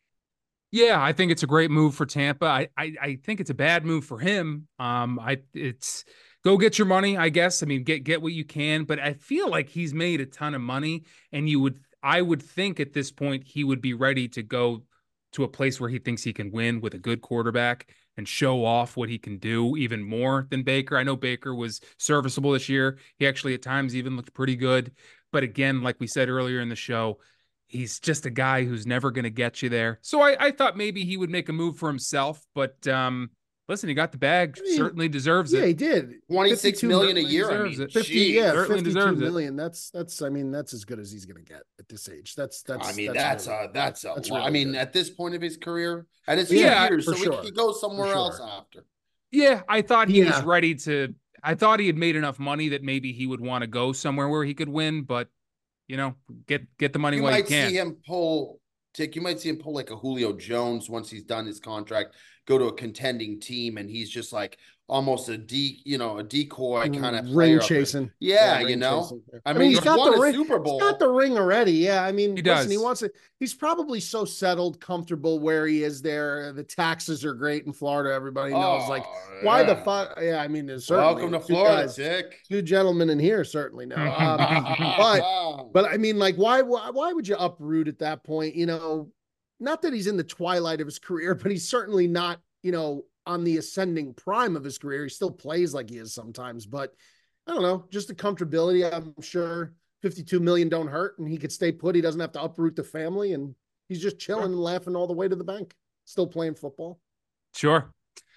Yeah, I think it's a great move for Tampa. I, I, I think it's a bad move for him. Um, I, it's, Go get your money, I guess. I mean, get get what you can, but I feel like he's made a ton of money, and you would, I would think at this point he would be ready to go to a place where he thinks he can win with a good quarterback and show off what he can do even more than Baker. I know Baker was serviceable this year. He actually at times even looked pretty good, but again, like we said earlier in the show, he's just a guy who's never going to get you there. So I, I thought maybe he would make a move for himself, but um. Listen, he got the bag. I mean, certainly deserves yeah, it. Yeah, he did. twenty-six million a year. I mean, fifty, yeah, certainly deserves million. It. That's that's. I mean, that's as good as he's going to get at this age. That's that's. I mean, that's that's really, a that's a. That's really I mean, good. At this point of his career, and it's yeah, years, so sure. he could go somewhere sure. else after. Yeah, I thought he yeah. was ready to. I thought he had made enough money that maybe he would want to go somewhere where he could win, but you know, get get the money you while you might can. See him pull. Tick, you might see him pull like a Julio Jones once he's done his contract, go to a contending team, and he's just like almost a de, you know, a decoy kind of ring chasing. Yeah, yeah you know. Chasing. I mean, I mean he's, he's got won the a ring. Super Bowl. He's got the ring already. Yeah, I mean, he listen, does. he wants it. He's probably so settled, comfortable where he is there. The taxes are great in Florida. Everybody knows. Oh, like, why yeah. the fuck? Yeah, I mean, there's certainly welcome to Florida, Dick. Two gentlemen in here certainly know. Um, but, but I mean, like, why, why, why would you uproot at that point? You know, not that he's in the twilight of his career, but he's certainly not, you know, on the ascending prime of his career. He still plays like he is sometimes, but I don't know, just the comfortability. I'm sure fifty-two million don't hurt, and he could stay put. He doesn't have to uproot the family, and he's just chilling sure. and laughing all the way to the bank, still playing football. Sure.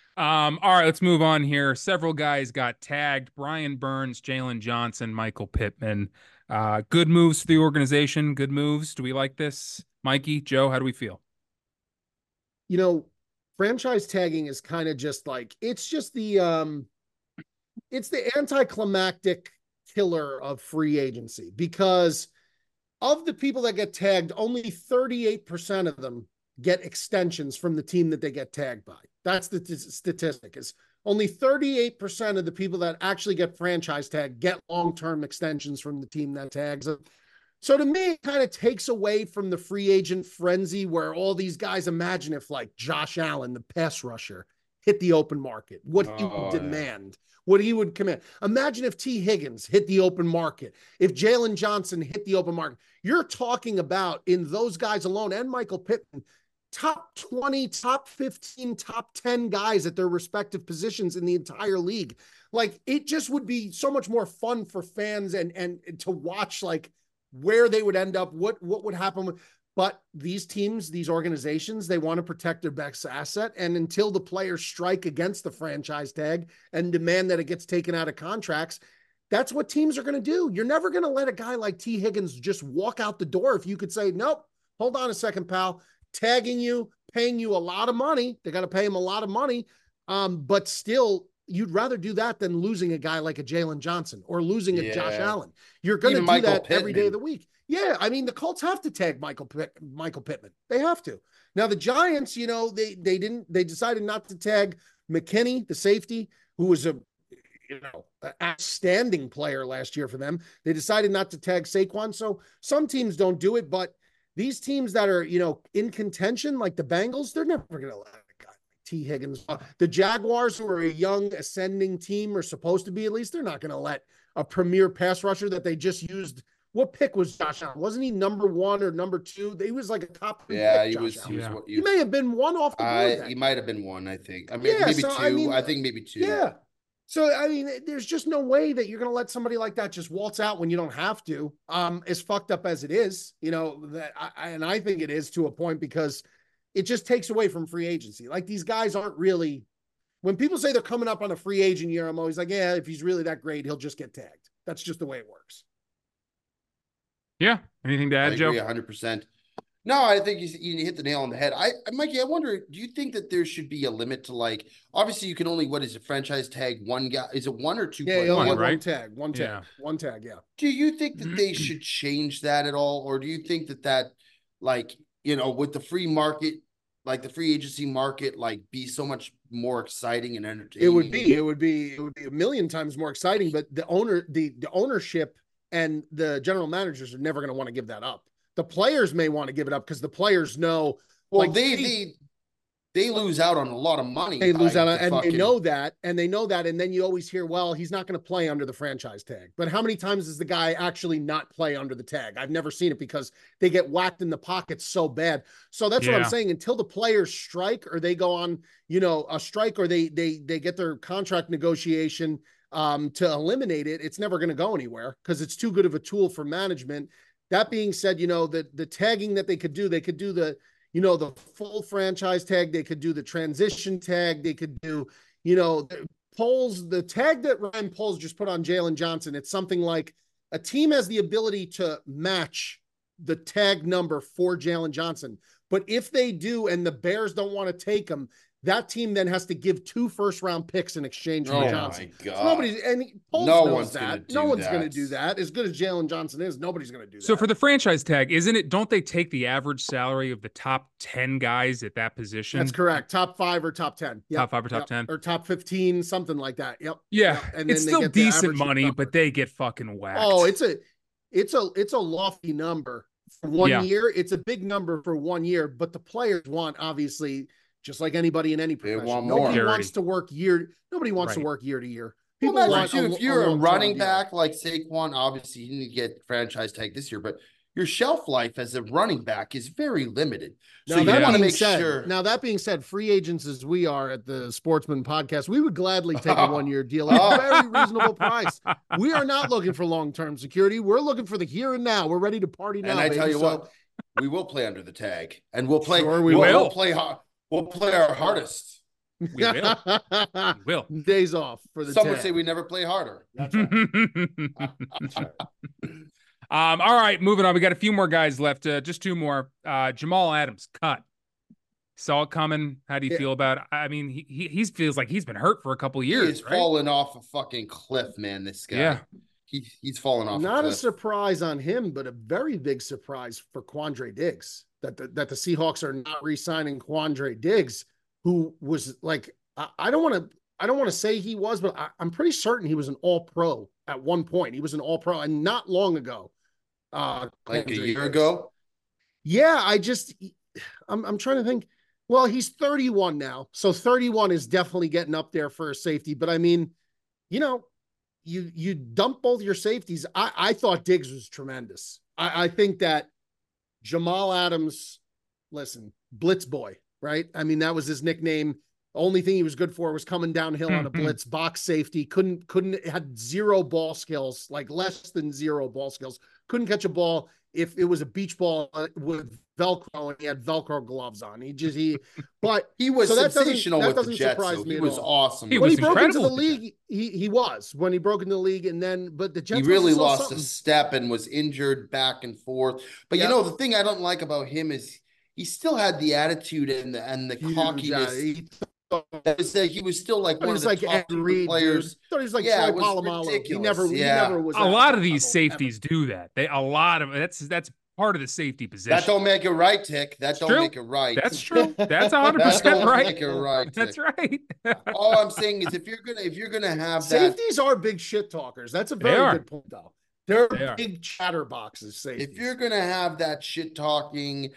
Um, all right, let's move on here. Several guys got tagged: Brian Burns, Jalen Johnson, Michael Pittman. Uh, good moves for the organization. Good moves. Do we like this? Mikey, Joe, how do we feel? You know, franchise tagging is kind of just like, it's just the, um, it's the anticlimactic killer of free agency, because of the people that get tagged, only thirty-eight percent of them get extensions from the team that they get tagged by. That's the t- statistic is only thirty-eight percent of the people that actually get franchise tagged get long-term extensions from the team that tags them. So to me, it kind of takes away from the free agent frenzy where all these guys, imagine if like Josh Allen, the pass rusher, hit the open market, what he would oh, demand, yeah. what he would command. Imagine if T. Higgins hit the open market, if Jalen Johnson hit the open market. You're talking about, in those guys alone, and Michael Pittman, top twenty, top fifteen, top ten guys at their respective positions in the entire league. Like, it just would be so much more fun for fans and, and, and to watch, like, where they would end up, what, what would happen. But these teams, these organizations, they want to protect their best asset. And until the players strike against the franchise tag and demand that it gets taken out of contracts, that's what teams are going to do. You're never going to let a guy like T. Higgins just walk out the door. If you could say, nope, hold on a second, pal, tagging you, paying you a lot of money. They got to pay him a lot of money. Um, but still, you'd rather do that than losing a guy like a Jalen Johnson or losing a yeah. Josh Allen. You're going to do Michael that Pittman. Every day of the week. Yeah, I mean, the Colts have to tag Michael Pitt, Michael Pittman. They have to. Now, the Giants, you know, they they didn't. They decided not to tag McKinney, the safety, who was a you know an outstanding player last year for them. They decided not to tag Saquon. So some teams don't do it, but these teams that are you know in contention, like the Bengals, they're never going to let a guy like T. Higgins. The Jaguars, who are a young ascending team, are supposed to be at least. They're not going to let a premier pass rusher that they just used. What pick was Josh Allen? Wasn't he number one or number two? He was like a top three yeah, pick, he, Josh was, he was. Yeah. He was. He may have been one off the board. Uh, he might have been one. I think. I mean, yeah, maybe so, two. I, mean, I think maybe two. Yeah. So, I mean, there's just no way that you're going to let somebody like that just waltz out when you don't have to. Um, as fucked up as it is, you know, that I, and I think it is to a point because it just takes away from free agency. Like these guys aren't really, when people say they're coming up on a free agent year, I'm always like, yeah, if he's really that great, he'll just get tagged. That's just the way it works. Yeah. Anything to add, I agree Joe? one hundred percent. No, I think you, you hit the nail on the head. I, Mikey, I wonder, do you think that there should be a limit to like, obviously you can only, what is it, franchise tag one guy? Is it one or two? Yeah, players? only One, right? one tag, one tag, Yeah. one tag. Yeah. Do you think that they should change that at all? Or do you think that that, like, you know, with the free market, like the free agency market, like be so much more exciting and entertaining? It would be, it would be, it would be a million times more exciting, but the owner, the, the ownership and the general managers are never going to want to give that up. The players may want to give it up because the players know. Well, like, they, they, they lose out on a lot of money. They lose out on, the and fucking... they know that, and they know that. And then you always hear, well, he's not going to play under the franchise tag. But how many times does the guy actually not play under the tag? I've never seen it because they get whacked in the pocket so bad. So that's Yeah. what I'm saying. Until the players strike or they go on, you know, a strike or they, they, they get their contract negotiation um, to eliminate it, it's never going to go anywhere because it's too good of a tool for management. That being said, you know, the, the tagging that they could do, they could do the, you know, the full franchise tag. They could do the transition tag. They could do, you know, the Poles, the tag that Ryan Poles just put on Jalen Johnson. It's something like a team has the ability to match the tag number for Jalen Johnson. But if they do, and the Bears don't want to take him, that team then has to give two first round picks in exchange for Oh Johnson. my God. So nobody's, and Poles No knows one's that. gonna do no one's that. going to do that. As good as Jalen Johnson is, nobody's going to do that. So for the franchise tag, isn't it, don't they take the average salary of the top ten guys at that position? That's correct. Top five or top ten. Yep. Top five or top Yep. ten? Or top fifteen, something like that. Yep. Yeah. Yep. And it's then they still get the decent average money, number. but they get fucking whacked. Oh, it's a, it's a, it's a lofty number for one Yeah. year. It's a big number for one year, but the players want, obviously, just like anybody in any profession. want more. Nobody Security. wants to work year. Nobody wants to Right. work year to year. Well, People imagine want too, if you're a long-term running deal. back like Saquon, obviously you need to get franchise tag this year, but your shelf life as a running back is very limited. So Now, you that want to being make said, sure. now that being said, free agents as we are at the Sportsman Podcast, we would gladly take a one-year deal at a very reasonable price. We are not looking for long-term security. We're looking for the here and now. We're ready to party now. and I tell baby. you So- what, we will play under the tag, and we'll play. Sure we we'll, will. we'll play hard. We'll play our hardest. We will. We will. Days off for the Some tag. would say we never play harder. That's right. um, all right, moving on. We got a few more guys left. Uh, just two more. Uh, Jamal Adams cut. Saw it coming. How do you Yeah. feel about it? I mean, he he he's feels like he's been hurt for a couple He years, is right? falling off a fucking cliff, man. This guy. Yeah. He he's falling off. Not a a cliff. surprise on him, but a very big surprise for Quandre Diggs that the, that the Seahawks are not re-signing Quandre Diggs, who was like, I, I don't want to, I don't want to say he was, but I, I'm pretty certain he was an all-pro at one point. He was an all-pro, and not long ago. Uh, Like a Quandre year Diggs. ago. Yeah, I just, I'm, I'm trying to think. Well, he's thirty-one now, so thirty-one is definitely getting up there for a safety. But I mean, you know, you you dump both your safeties. I, I thought Diggs was tremendous. I, I think that Jamal Adams, listen, blitz boy, right? I mean, that was his nickname. Only thing he was good for was coming downhill on a blitz, box safety. Couldn't, couldn't, had zero ball skills, like less than zero ball skills. Couldn't catch a ball if it was a beach ball with Velcro and he had Velcro gloves on. He just, he, but He was So that doesn't- sensational that with the doesn't Jets. surprise though. me He at was all. awesome. He when was he broke into incredible the with the league, he he was when he broke into the league, and then but the Jets He was really still lost something. a step and was injured back and forth. But Yeah. you know, the thing I don't like about him is he still had the attitude and the and the Huge, cockiness. yeah, he It was that he was still like thought one he of was the like top Ed Reed, players. dude. Thought he was like Yeah, Troy it was Polamalu. He ridiculous. never, he Yeah. never was. A at lot that of these level, ever. safeties do that. They a lot of that's that's part of the safety position. That don't make it right, Tick. That It's don't true. make it right. That's true. That's one hundred That percent don't right. make it right. That's Tick. right. All I'm saying is if you're gonna if you're gonna have that Safeties are big shit talkers. That's a They very are. good point, though. They're They are. big chatterboxes. Safeties. if you're gonna have that shit talking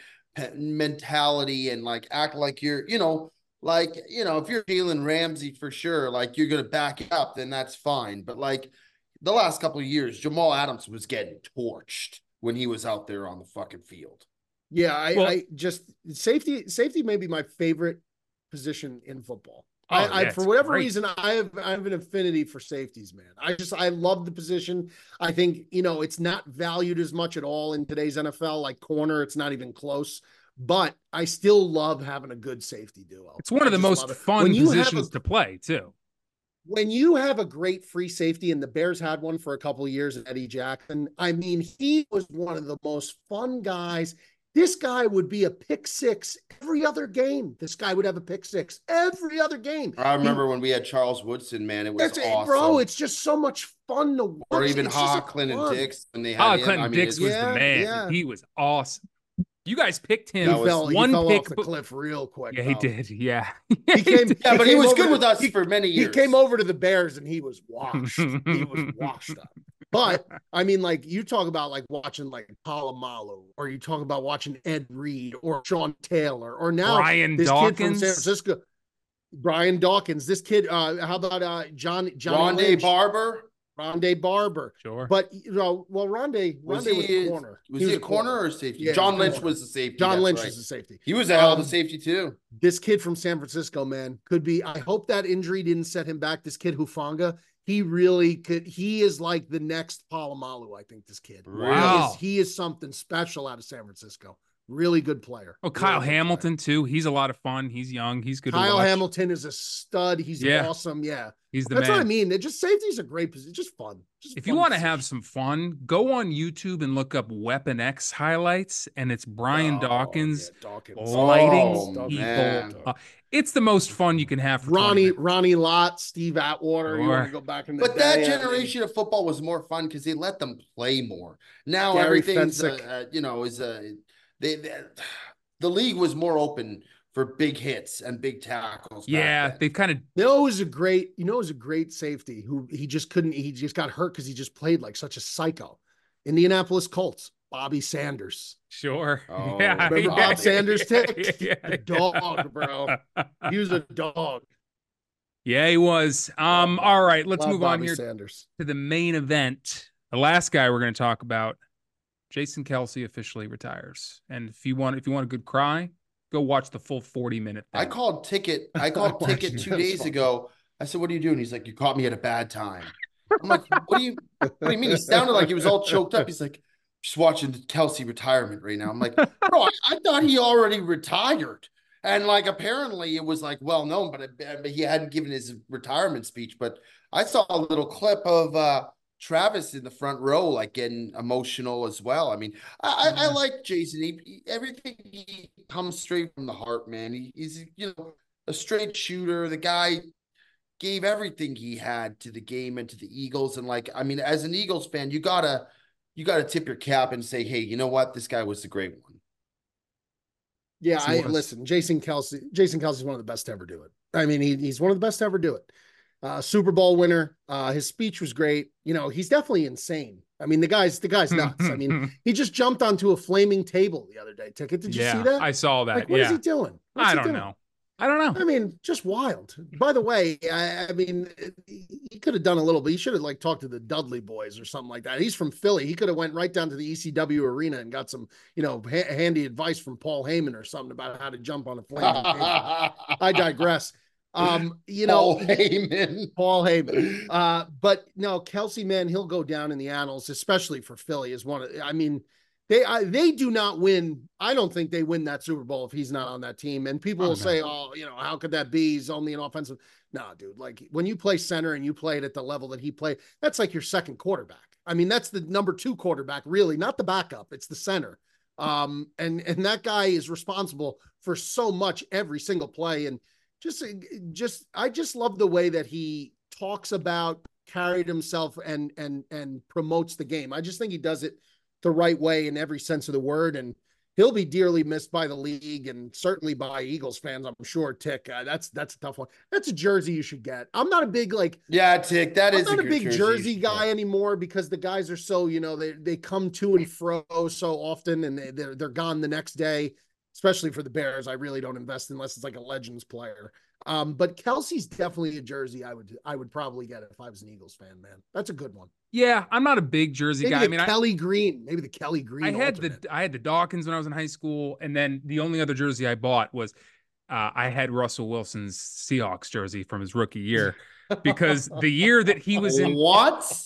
mentality and like act like you're, you know, like, you know, if you're Jalen Ramsey for sure, like you're gonna back it up, then that's fine. But like the last couple of years, Jamal Adams was getting torched when he was out there on the fucking field. yeah, I, Well- I just safety. Safety may be my favorite position in football. Oh, I, I yeah, for it's whatever great. reason, I have I have an affinity for safeties, man. I just I love the position. I think, you know, it's not valued as much at all in today's N F L. Like corner, it's not even close. But I still love having a good safety duo. It's one I of the just most love it. fun When you have positions a, to play too. when you have a great free safety, and the Bears had one for a couple of years, Eddie Jackson, I mean, he was one of the most fun guys. This guy would be a pick six every other game. This guy would have a pick six every other game. I remember he, when we had Charles Woodson, man. It was awesome. Bro, it's just so much fun to watch. Or even it's Ha Clinton fun. Dix when they had Ah, him. Clinton I mean, Dix was yeah, the man. yeah. He was awesome. You guys picked him. He fell, one he fell pick off the bo- cliff real quick. Yeah, he though. did. Yeah. He came, yeah, but he, he was over good to, with us he, for many years. He came over to the Bears and he was washed. he was washed up. But I mean, like you talk about like watching like Polamalu, or you talk about watching Ed Reed or Sean Taylor, or now Brian this Dawkins. kid from San Francisco, Brian Dawkins. This kid, uh, how about uh, John John Rondé Barber? Rondé Barber. Sure. But you know, well, Rondé was, was he he was a corner. Was he he, was a corner, corner or safety? Yeah, John was Lynch corner. was the safety. John That's Lynch right. is the safety. He was a hell of um, a safety too. This kid from San Francisco, man, could be. I hope that injury didn't set him back. This kid Hufanga, he really could. He is like the next Polamalu. I think this kid. Wow. He is, he is something special out of San Francisco. Really good player. Oh, Kyle really Hamilton too. He's a lot of fun. He's young. He's good. Kyle to watch. Hamilton is a stud. He's Yeah. awesome. Yeah. He's the That's man. what I mean. They're just safety's a great position. Just fun. Just If fun you want to position. have some fun, go on YouTube and look up Weapon X highlights, and it's Brian Oh, Dawkins, yeah, Dawkins. lighting Oh, people. man. Uh, it's the most fun you can have. For Ronnie, Ronnie Lott, Steve Atwater. You Sure. want to go back in the But day, that I mean, generation of football was more fun because they let them play more. Now Gary everything's, uh, Fensick. uh, you know, is uh, they, they the league was more open for big hits and big tackles. Yeah, back then. they've kind of. You know, it was a great, you know, it was a great safety who he just couldn't, he just got hurt because he just played like such a psycho. Indianapolis Colts, Bobby Sanders. Sure. Oh, yeah. Remember yeah, Bob Sanders tick? Yeah, The dog, bro. He was a dog. Yeah, he was. Um. Love All right, let's Love move on Bobby here Sanders. to the main event. The last guy we're going to talk about, Jason Kelce officially retires. And if you want, if you want a good cry, go watch the full forty minute thing. I called Ticket. I called Ticket two days ago. I said, "What are you doing?" He's like, "You caught me at a bad time." I'm like, "What do you? What do you mean?" He sounded like he was all choked up. He's like, "Just watching the Kelce retirement right now." I'm like, "Bro, I, I thought he already retired." And like, apparently it was like well known, but, it, but he hadn't given his retirement speech. But I saw a little clip of uh, Travis in the front row, like getting emotional as well. I mean, I, I, I like Jason. He, he, everything he comes straight from the heart, man. He, he's, you know, a straight shooter. The guy gave everything he had to the game and to the Eagles. And like, I mean, as an Eagles fan, you gotta, you gotta tip your cap and say, hey, you know what? This guy was the great one. Yeah, He I was. listen. Jason Kelce. Jason Kelce is one of the best to ever do it. I mean, he, he's one of the best to ever do it. Uh, Super Bowl winner. Uh, his speech was great. You know, he's definitely insane. I mean, the guy's the guy's nuts. I mean, he just jumped onto a flaming table the other day. Ticket, did you yeah, see that? I saw that. Like, what yeah. is he doing? What's I he don't doing? know. I don't know. I mean, just wild. By the way, I, I mean, he could have done a little, but he should have like talked to the Dudley boys or something like that. He's from Philly. He could have went right down to the E C W arena and got some, you know, ha- handy advice from Paul Heyman or something about how to jump on a flaming table. I digress. Um, you know, Paul Heyman. Paul Heyman. Uh, but no, Kelce, man, he'll go down in the annals, especially for Philly. Is one of, I mean, they I, they do not win. I don't think they win that Super Bowl if he's not on that team. And people Oh, will no. say, "Oh, you know, how could that be? He's only an offensive." No, dude. Like when you play center and you play it at the level that he played, that's like your second quarterback. I mean, that's the number two quarterback, really, not the backup. It's the center. Um, and and that guy is responsible for so much every single play. And just, just, I just love the way that he talks about, carried himself, and and and promotes the game. I just think he does it the right way in every sense of the word, and he'll be dearly missed by the league and certainly by Eagles fans, I'm sure. Tick, uh, that's that's a tough one. That's a jersey you should get. I'm not a big like Yeah, Tick, that I'm is not a, good big jersey, jersey you guy should anymore because the guys are so, you know, they they come to and fro so often, and they they're, they're gone the next day. Especially for the Bears, I really don't invest unless it's like a Legends player. Um, but Kelce's definitely a jersey I would I would probably get if I was an Eagles fan, man. That's a good one. Yeah, I'm not a big jersey Maybe guy. the I mean, Kelly Green, maybe the Kelly Green. I, I had alternate. the I had the Dawkins when I was in high school, and then the only other jersey I bought was uh, I had Russell Wilson's Seahawks jersey from his rookie year because the year that he was in what?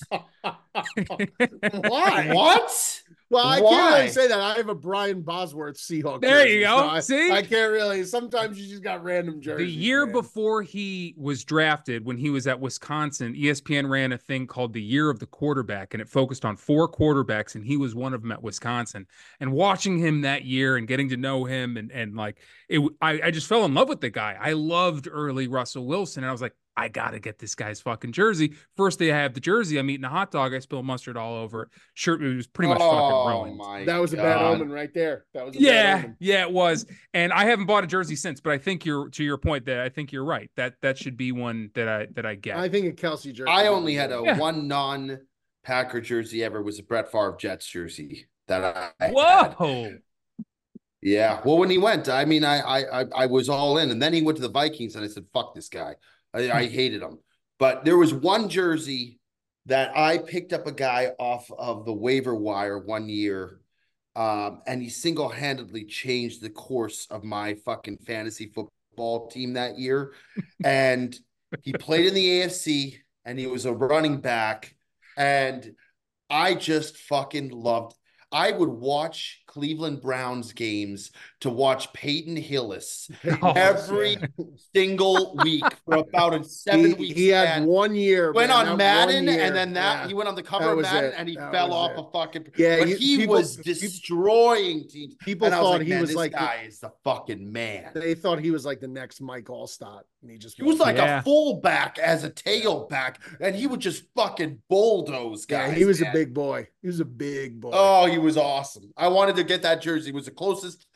Why? What? Well, I Why? can't really say that. I have a Brian Bosworth Seahawks. There jersey, you go. so I, See, I can't really. Sometimes you just got random jerseys. The year man. before he was drafted, when he was at Wisconsin, E S P N ran a thing called the Year of the Quarterback, and it focused on four quarterbacks, and he was one of them at Wisconsin. And watching him that year and getting to know him, and and like it, I, I just fell in love with the guy. I loved early Russell Wilson, and I was like, I gotta get this guy's fucking jersey. First day I have the jersey, I'm eating a hot dog, I spill mustard all over it. Shirt it was pretty much oh, fucking ruined. My that was a God. bad omen right there. That was a yeah, bad omen. yeah, it was. And I haven't bought a jersey since, but I think you're to your point that I think you're right. That that should be one that I that I get. I think a Kelsey jersey. I only had a Yeah. one non-Packer jersey ever was a Brett Favre Jets jersey that I Whoa. had. Yeah. Well, when he went, I mean, I, I I I was all in, and then he went to the Vikings, and I said, "Fuck this guy." I, I hated him. But there was one jersey that I picked up a guy off of the waiver wire one year, um, and he single-handedly changed the course of my fucking fantasy football team that year. And he played in the A F C, and he was a running back, and I just fucking loved. I would watch Cleveland Browns games to watch Peyton Hillis Oh, every single week for about a seven he, week he had span. one year. Went man, on that Madden, one year, and then that yeah, he went on the that cover of was Madden, it. and he That fell was off it. a fucking. Yeah, but you- he people- was destroying teams. People and I was thought like, he man, was this like the- guy is the fucking man. They thought he was like the next Mike Allstott, and he just He was like Yeah. a fullback as a tailback, and he would just fucking bulldoze guys. yeah, he was man. a big boy. He was a big boy. Oh, he was awesome. I wanted to get that jersey. It was the closest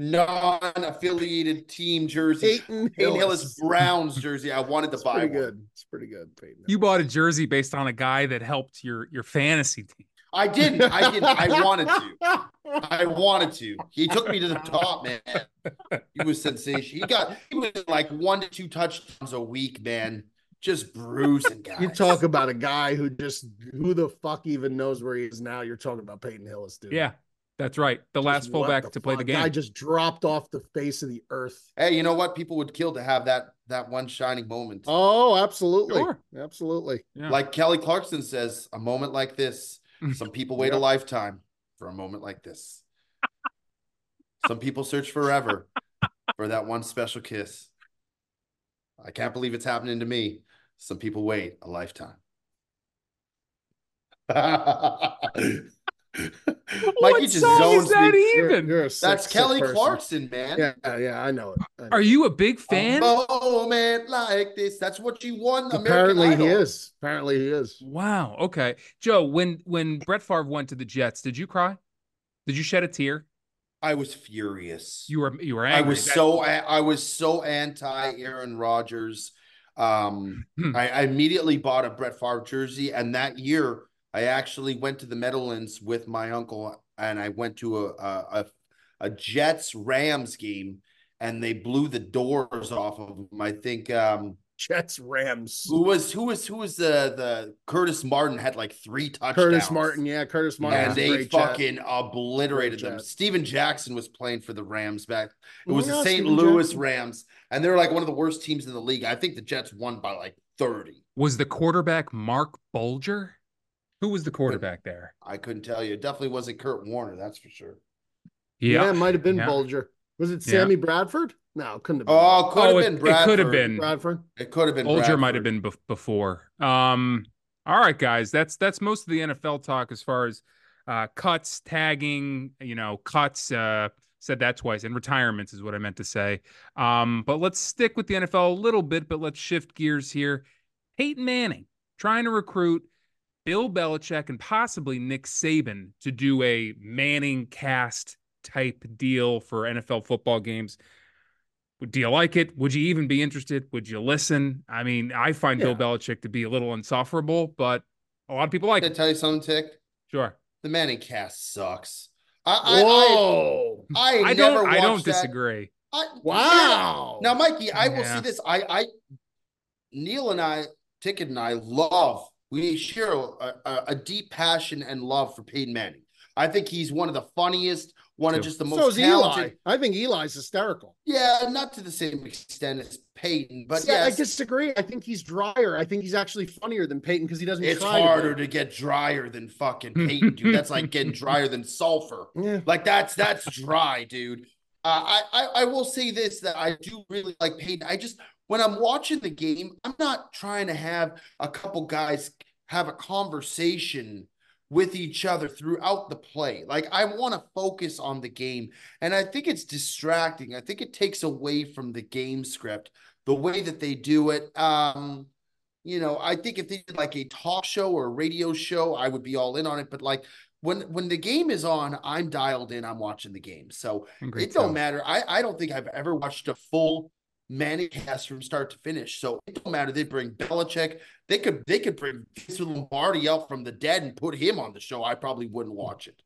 non-affiliated team jersey. Peyton Peyton Hillis Hillis. Browns jersey. I wanted to It's buy pretty one. good. It's pretty good. Peyton You Hillis. bought a jersey based on a guy that helped your your fantasy team. I didn't. I didn't. I wanted to. I wanted to. He took me to the top, man. He was sensational. He got he was like one to two touchdowns a week, man. Just bruising guys. You talk about a guy who just who the fuck even knows where he is now. You're talking about Peyton Hillis, dude. Yeah, that's right. The Just last what fullback the to play the fuck? game. Guy just dropped off the face of the earth. Hey, you know what? People would kill to have that that one shining moment. Oh, absolutely. Sure. Absolutely. Yeah. Like Kelly Clarkson says, a moment like this. Some people wait Yep. a lifetime for a moment like this. Some people search forever for that one special kiss. I can't believe it's happening to me. Some people wait a lifetime. Mikey What just song zones is that me. You're- even? you're a sick, That's sick Kelly person. Clarkson, man. Yeah, yeah, I know it. I know Are it. you a big fan? A moment like this. That's what you won. American Apparently he Idol. is. Apparently he is. Wow. Okay, Joe. When when Brett Favre went to the Jets, did you cry? Did you shed a tear? I was furious. You were you were I angry. was That- so I was so anti Aaron Rodgers. Um, Hmm. I, I immediately bought a Brett Favre jersey, and that year I actually went to the Meadowlands with my uncle, and I went to a a, a, a Jets Rams game, and they blew the doors off of them. I think um, Jets Rams. who was who was who was the the Curtis Martin had like three touchdowns. Curtis Martin. Yeah, Curtis Martin. And was a they great Jet. fucking obliterated Great them. Jet. Steven Jackson was playing for the Rams back. It was Yeah, the Saint Steven Louis Jackson. Rams, and they were like one of the worst teams in the league. I think the Jets won by like thirty. Was the quarterback Mark Bulger? Who was the quarterback there? I couldn't tell you. It definitely wasn't Kurt Warner, that's for sure. Yeah, it might have been Yeah. Bulger. Was it Yeah. Sammy Bradford? No, it couldn't have been. Oh, could have Oh, it- been it Bradford. could have been. Bradford. It could have been Bulger Bradford. might have been bef- before. Um, all right, guys, that's that's most of the N F L talk as far as uh, cuts, tagging, you know, cuts. Uh, said that twice, and retirements is what I meant to say. Um, but let's stick with the N F L a little bit, but let's shift gears here. Peyton Manning trying to recruit Bill Belichick and possibly Nick Saban to do a Manning cast type deal for N F L football games. Do you like it? Would you even be interested? Would you listen? I mean, I find Yeah. Bill Belichick to be a little insufferable, but a lot of people like Can I it. tell you something, Tick? Sure. The Manning cast sucks. I I Whoa. I, I, I never don't I don't watched that. disagree. I, Wow. Now, Mikey, I will Yeah. say this. I, I, Neil and I, Ticket and I love, we share a, a, a deep passion and love for Peyton Manning. I think he's one of the funniest, one Too. of just the most so is talented. Eli. I think Eli's hysterical. Yeah, not to the same extent as Peyton, but yeah, yes. I disagree. I think he's drier. I think he's actually funnier than Peyton because he doesn't It's try harder to, to get drier than fucking Peyton, dude. That's like getting drier than sulfur. Yeah. Like that's that's dry, dude. Uh, I, I I will say this, that I do really like Peyton. I just, when I'm watching the game, I'm not trying to have a couple guys have a conversation with each other throughout the play. Like, I want to focus on the game, and I think it's distracting. I think it takes away from the game script, the way that they do it. Um, you know, I think if they did like a talk show or a radio show, I would be all in on it. But like, when when the game is on, I'm dialed in. I'm watching the game, so it don't matter. I I don't think I've ever watched a full Manning cast from start to finish. So it don't matter. They bring Belichick. They could they could bring Vince Lombardi out from the dead and put him on the show. I probably wouldn't watch it.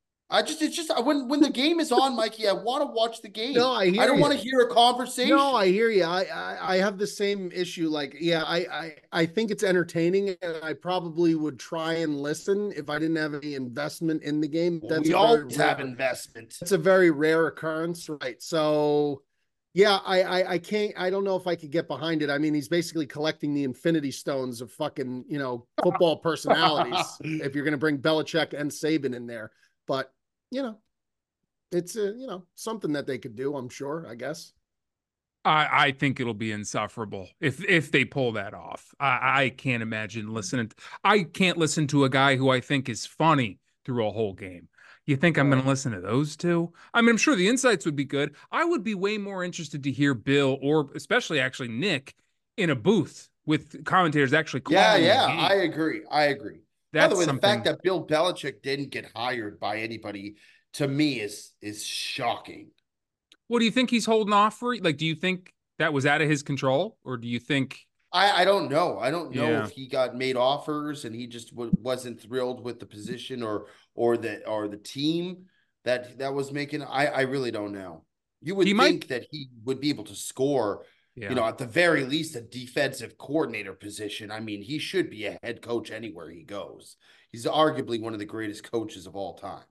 I just, it's just, when, when the game is on, Mikey, I want to watch the game. No, I hear I don't you. want to hear a conversation. No, I hear you. I, I, I have the same issue. Like, yeah, I, I, I think it's entertaining, and I probably would try and listen if I didn't have any investment in the game. Well, That's we a always very have rare, investment. It's a very rare occurrence, right? So, yeah, I, I, I can't, I don't know if I could get behind it. I mean, he's basically collecting the infinity stones of fucking, you know, football personalities if you're going to bring Belichick and Saban in there. But, you know, it's a, you know, something that they could do, I'm sure, I guess. I, I think it'll be insufferable if if they pull that off. I, I can't imagine listening. I can't listen to a guy who I think is funny through a whole game. You think I'm going to listen to those two? I mean, I'm sure the insights would be good. I would be way more interested to hear Bill, or especially actually Nick, in a booth with commentators actually calling. Yeah, yeah, I agree. I agree. That's By the way, something... the fact that Bill Belichick didn't get hired by anybody, to me, is is shocking. What do you think he's holding off for? Like, do you think that was out of his control, or do you think? I, I don't know. I don't know yeah. if he got made offers and he just w- wasn't thrilled with the position, or or the or the team that that was making. I I really don't know. You would he think might... that he would be able to score. Yeah. You know, at the very least, a defensive coordinator position. I mean, he should be a head coach anywhere he goes. He's arguably one of the greatest coaches of all time,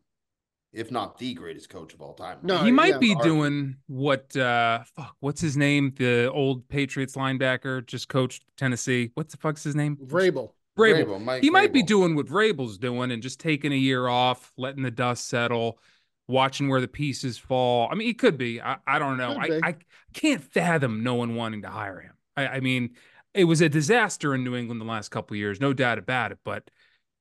if not the greatest coach of all time. No, he might yeah, be doing what, uh, fuck, what's his name? The old Patriots linebacker just coached Tennessee. What the fuck's his name? Vrabel. Vrabel. Vrabel Mike he Vrabel. might be doing what Vrabel's doing and just taking a year off, letting the dust settle, watching where the pieces fall. I mean, he could be. I, I don't know. I, I can't fathom no one wanting to hire him. I, I mean, it was a disaster in New England the last couple of years, no doubt about it, but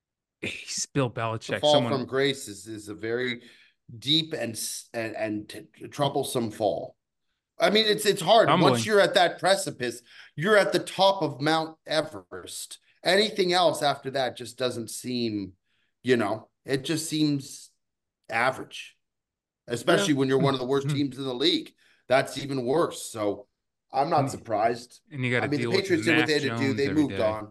he's Bill Belichick. The fall someone... from grace is, is a very deep and and, and t- troublesome fall. I mean, it's it's hard. Humbling. Once you're at that precipice, you're at the top of Mount Everest. Anything else after that just doesn't seem, you know, it just seems average, especially yeah. when you're one of the worst teams in the league. That's even worse. So I'm not surprised. And you got to I mean, deal the Patriots with did what they had Jones to do. They moved day. on.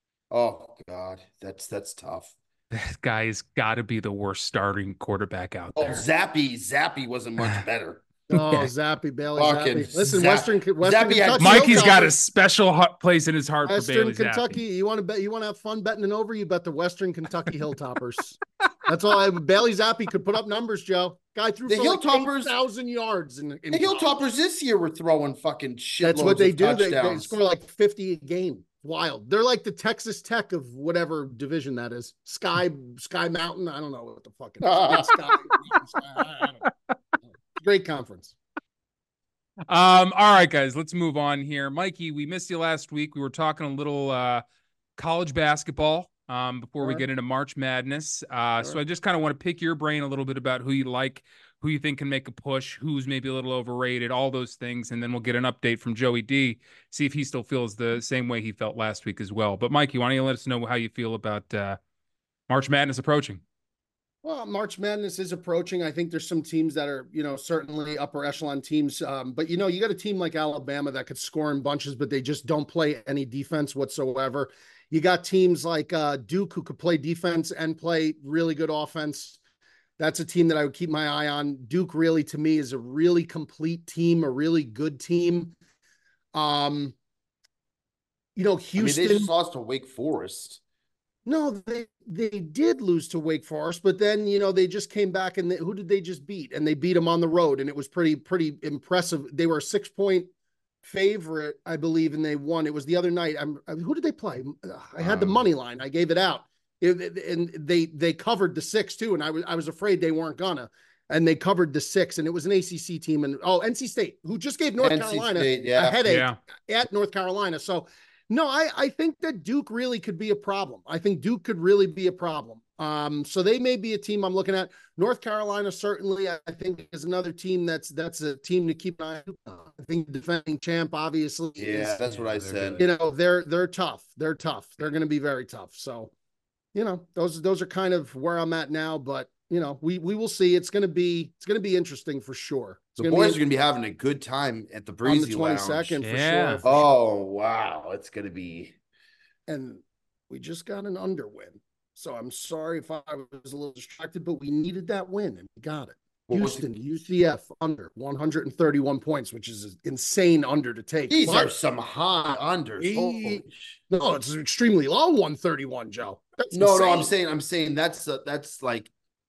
Oh God, that's that's tough. That guy's got to be the worst starting quarterback out there. Oh, Zappy, Zappy wasn't much better. Oh, Zappy, Bailey Fucking Zappy. Listen, Zap- Western, Western Zappy Kentucky. Mikey's got a special hot place in his heart Western for Bailey Kentucky. Zappy. You want to bet? You want to have fun betting and over? You bet the Western Kentucky Hilltoppers. That's all. I, Bailey Zappy could put up numbers, Joe. Guy threw the for Hilltoppers, like thousand yards. In, in the Hilltoppers this year were throwing fucking shit. That's what they do. They, they score like fifty a game. Wild. They're like the Texas Tech of whatever division that is. Sky, Sky Mountain. I don't know what the fuck it is. Sky, Sky, I don't know. Great conference. Um, all right, guys, let's move on here. Mikey, we missed you last week. We were talking a little uh, college basketball um, before we get into March Madness. Uh, so I just kind of want to pick your brain a little bit about who you like, who you think can make a push, who's maybe a little overrated, all those things. And then we'll get an update from Joey D, see if he still feels the same way he felt last week as well. But Mikey, why don't you let us know how you feel about uh, March Madness approaching? Well, March Madness is approaching. I think there's some teams that are, you know, certainly upper echelon teams. Um, but, you know, you got a team like Alabama that could score in bunches, but they just don't play any defense whatsoever. You got teams like uh, Duke who could play defense and play really good offense. That's a team that I would keep my eye on. Duke really, to me, is a really complete team, a really good team. Um, you know, Houston. I mean, they just lost to Wake Forest. No, they they did lose to Wake Forest, but then you know they just came back and they, who did they just beat? And they beat them on the road, and it was pretty pretty impressive. They were a six point favorite, I believe, and they won. It was the other night. I'm who did they play? I had the money line. I gave it out, it, and they they covered the six too. And I was I was afraid they weren't gonna, and they covered the six. And it was an A C C team, and oh, N C State, who just gave North N C Carolina State, yeah. a headache Yeah. at North Carolina. So. No, I, I think that Duke really could be a problem. I think Duke could really be a problem. Um, so they may be a team I'm looking at. North Carolina certainly, I think, is another team that's that's a team to keep an eye on. I think the defending champ, obviously. Yeah, is, that's what I said. You know, they're they're tough. They're tough. They're going to be very tough. So, you know, those those are kind of where I'm at now. But you know, we we will see. It's going to be it's going to be interesting for sure. It's The boys are going to be having a good time at the Breezy on the twenty-second Lounge. for Yeah. sure. For Oh, wow. It's going to be. and we just got an underwin. So I'm sorry if I was a little distracted, but we needed that win and we got it. What was Houston, U C F under one hundred thirty-one points, which is an insane under to take. These But- are some high unders. He- Holy sh- no, it's extremely low one thirty-one, Joe. That's No, no, insane. I'm saying, I'm saying that's uh, that's like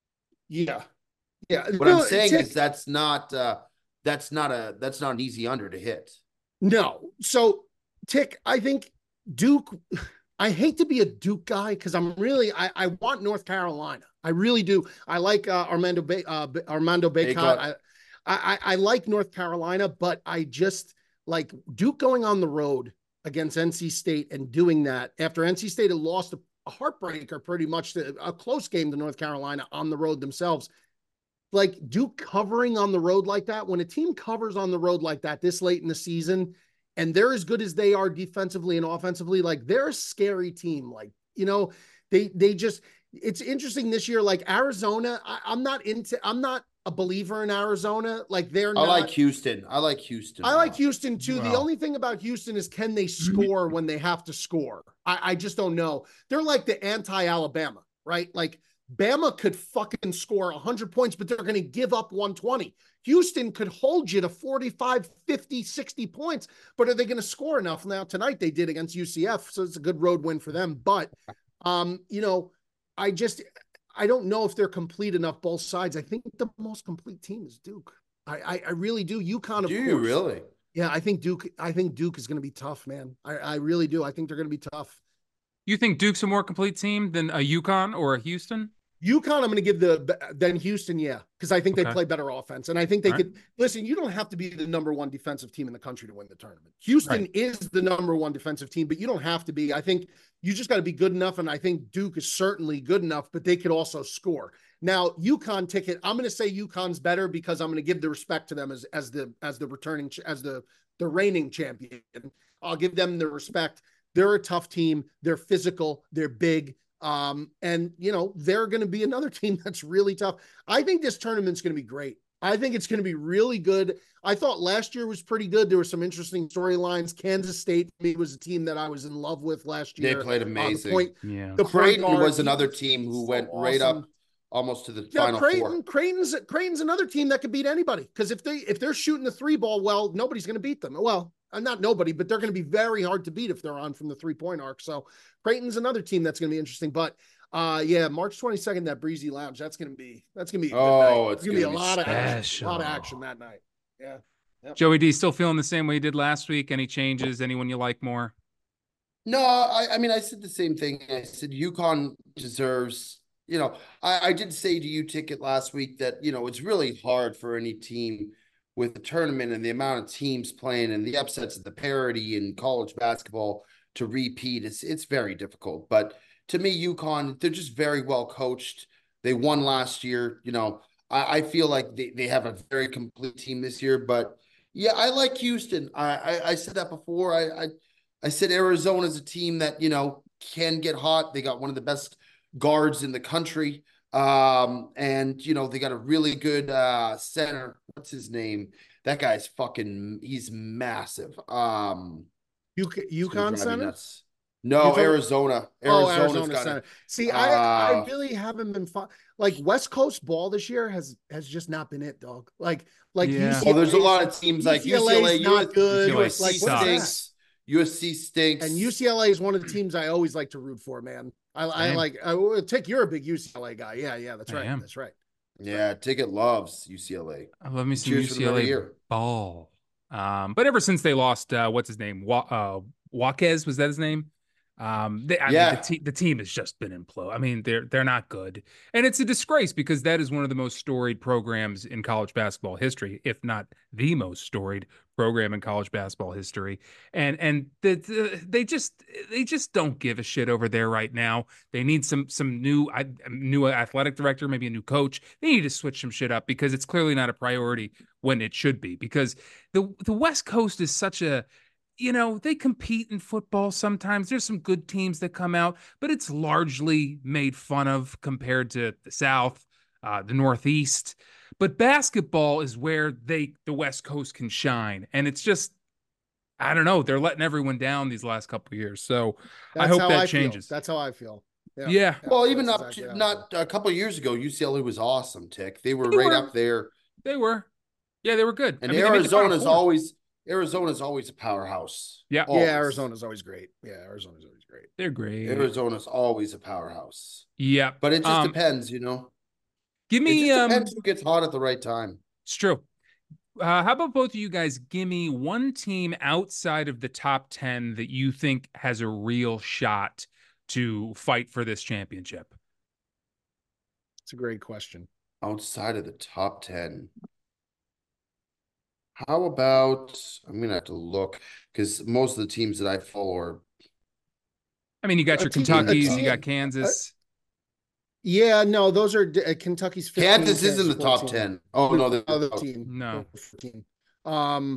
yeah, yeah. what No, I'm saying Tick- is that's not uh that's not a that's not an easy under to hit. no. So Tick, I think Duke. I hate to be a Duke guy because I'm really I, I want North Carolina. I really do. I like uh, Armando ba- uh, Armando Bacot. Bacot. I, I I like North Carolina, but I just like Duke going on the road against N C State and doing that after N C State had lost a, a heartbreaker, pretty much to, a close game to North Carolina on the road themselves. Like Duke covering on the road like that, when a team covers on the road like that this late in the season, and they're as good as they are defensively and offensively, like they're a scary team. Like, you know, they they just, it's interesting this year. Like Arizona, I, I'm not into, I'm not a believer in Arizona. Like they're I not. like Houston. I like Houston. I like Houston too. The Wow. only thing about Houston is can they score when they have to score? I, I just don't know. They're like the anti-Alabama, right? Like Bama could fucking score one hundred points, but they're going to give up one twenty. Houston could hold you to forty-five, fifty, sixty points, but are they going to score enough? Now, tonight they did against U C F, so it's a good road win for them. But, um, you know, I just, I don't know if they're complete enough both sides. I think the most complete team is Duke. I, I, I really do. UConn, of Do course. you really? Yeah, I think Duke. I think Duke is going to be tough, man. I, I really do. I think they're going to be tough. You think Duke's a more complete team than a UConn or a Houston? UConn, I'm going to give the then Houston, yeah, because I think they Okay. play better offense, and I think they All right. could listen. You don't have to be the number one defensive team in the country to win the tournament. Houston Right. is the number one defensive team, but you don't have to be. I think you just got to be good enough, and I think Duke is certainly good enough, but they could also score. Now, UConn ticket, I'm going to say UConn's better because I'm going to give the respect to them as as the as the returning as the the reigning champion. I'll give them the respect. They're a tough team. They're physical. They're big. Um, and you know, they're going to be another team that's really tough. I think this tournament's going to be great. I think it's going to be really good. I thought last year was pretty good. There were some interesting storylines. Kansas State for me was a team that I was in love with last They year. played Uh, the amazing. point, Yeah. the point Creighton guard, was he another was team who so went right awesome. up almost to the Yeah, final Creighton, four. Creighton's Creighton's another team that could beat anybody because if they if they're shooting the three ball well, nobody's going to beat them. Well, uh, not nobody, but they're going to be very hard to beat if they're on from the three point arc. So Creighton's another team that's going to be interesting. But uh, yeah, March twenty-second, that Breezy Lounge, that's going to be that's going to be a good Oh, night. it's going to be a gonna be lot of action, special. a lot of action that night. Yeah. Joey D, still feeling the same way you did last week? Any changes? Anyone you like more? No, I, I mean, I said the same thing. I said UConn deserves, you know, I, I did say to you, Ticket, last week that, you know, it's really hard for any team with the tournament and the amount of teams playing and the upsets and the parity in college basketball to repeat. It's, it's very difficult. But to me, UConn, they're just very well coached. They won last year. You know, I, I feel like they, they have a very complete team this year. But yeah, I like Houston. I, I, I said that before. I, I I said Arizona is a team that, you know, can get hot. They got one of the best guards in the country. Um, and, you know, they got a really good uh, center. What's his name? That guy's fucking, he's massive. Um, U- it's gonna UConn drive me Center? nuts. No, You're talking- Arizona. Oh, Arizona's Arizona got Center. it. See, I, I Uh, really haven't been fun. Like West Coast ball this year has has just not been it, dog. Like like Yeah. U C L A, Well, there's a lot of teams like U C L A, U C L A 's not good. U S C Like, what is that? stinks. U S C stinks. And U C L A is one of the teams I always like to root for, man. I, I like. I, Tick, you're a big U C L A guy. Yeah, yeah, that's I right. am. That's right. That's yeah, right. Ticket loves U C L A. I love me some Cheers U C L A ball. Um, but ever since they lost, uh, what's his name? Wa- uh, Jaquez, was that his name? Um, they, I Yeah. mean, the, te- the team has just been imploded. I mean, they're they're not good, and it's a disgrace because that is one of the most storied programs in college basketball history, if not the most storied program in college basketball history. And and the, the, they just they just don't give a shit over there right now. They need some some new new athletic director, maybe a new coach. They need to switch some shit up because it's clearly not a priority when it should be. Because the the West Coast is such a you know, they compete in football sometimes. There's some good teams that come out, but it's largely made fun of compared to the South, uh, the Northeast. But basketball is where they the West Coast can shine. And it's just, I don't know, they're letting everyone down these last couple of years. So That's I hope how that I changes. Feel. That's how I feel. Yeah. yeah. Well, even up exactly to, not a couple of years ago, U C L A was awesome, Tick. They were They right were. up there. They were. Yeah, they were good. And I mean, Arizona's always Arizona's always a powerhouse. Yeah. Always. Yeah, Arizona's always great. Yeah, Arizona's always great. They're great. Arizona's always a powerhouse. Yeah. But it just um, depends, you know. Give me it just um depends who gets hot at the right time. It's true. Uh, how about both of you guys give me one team outside of the top ten that you think has a real shot to fight for this championship? It's a great question. Outside of the top ten. How about, I'm going to have to look because most of the teams that I follow are. I mean, you got your team, Kentucky's, team, you got Kansas. Uh, yeah, no, those are uh, Kentucky's fifteen. Kansas is in the top ten. Oh, no, the other team. No. Um,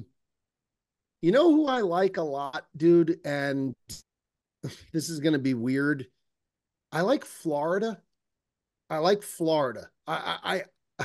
you know who I like a lot, dude? And this is going to be weird. I like Florida. I like Florida. I, I,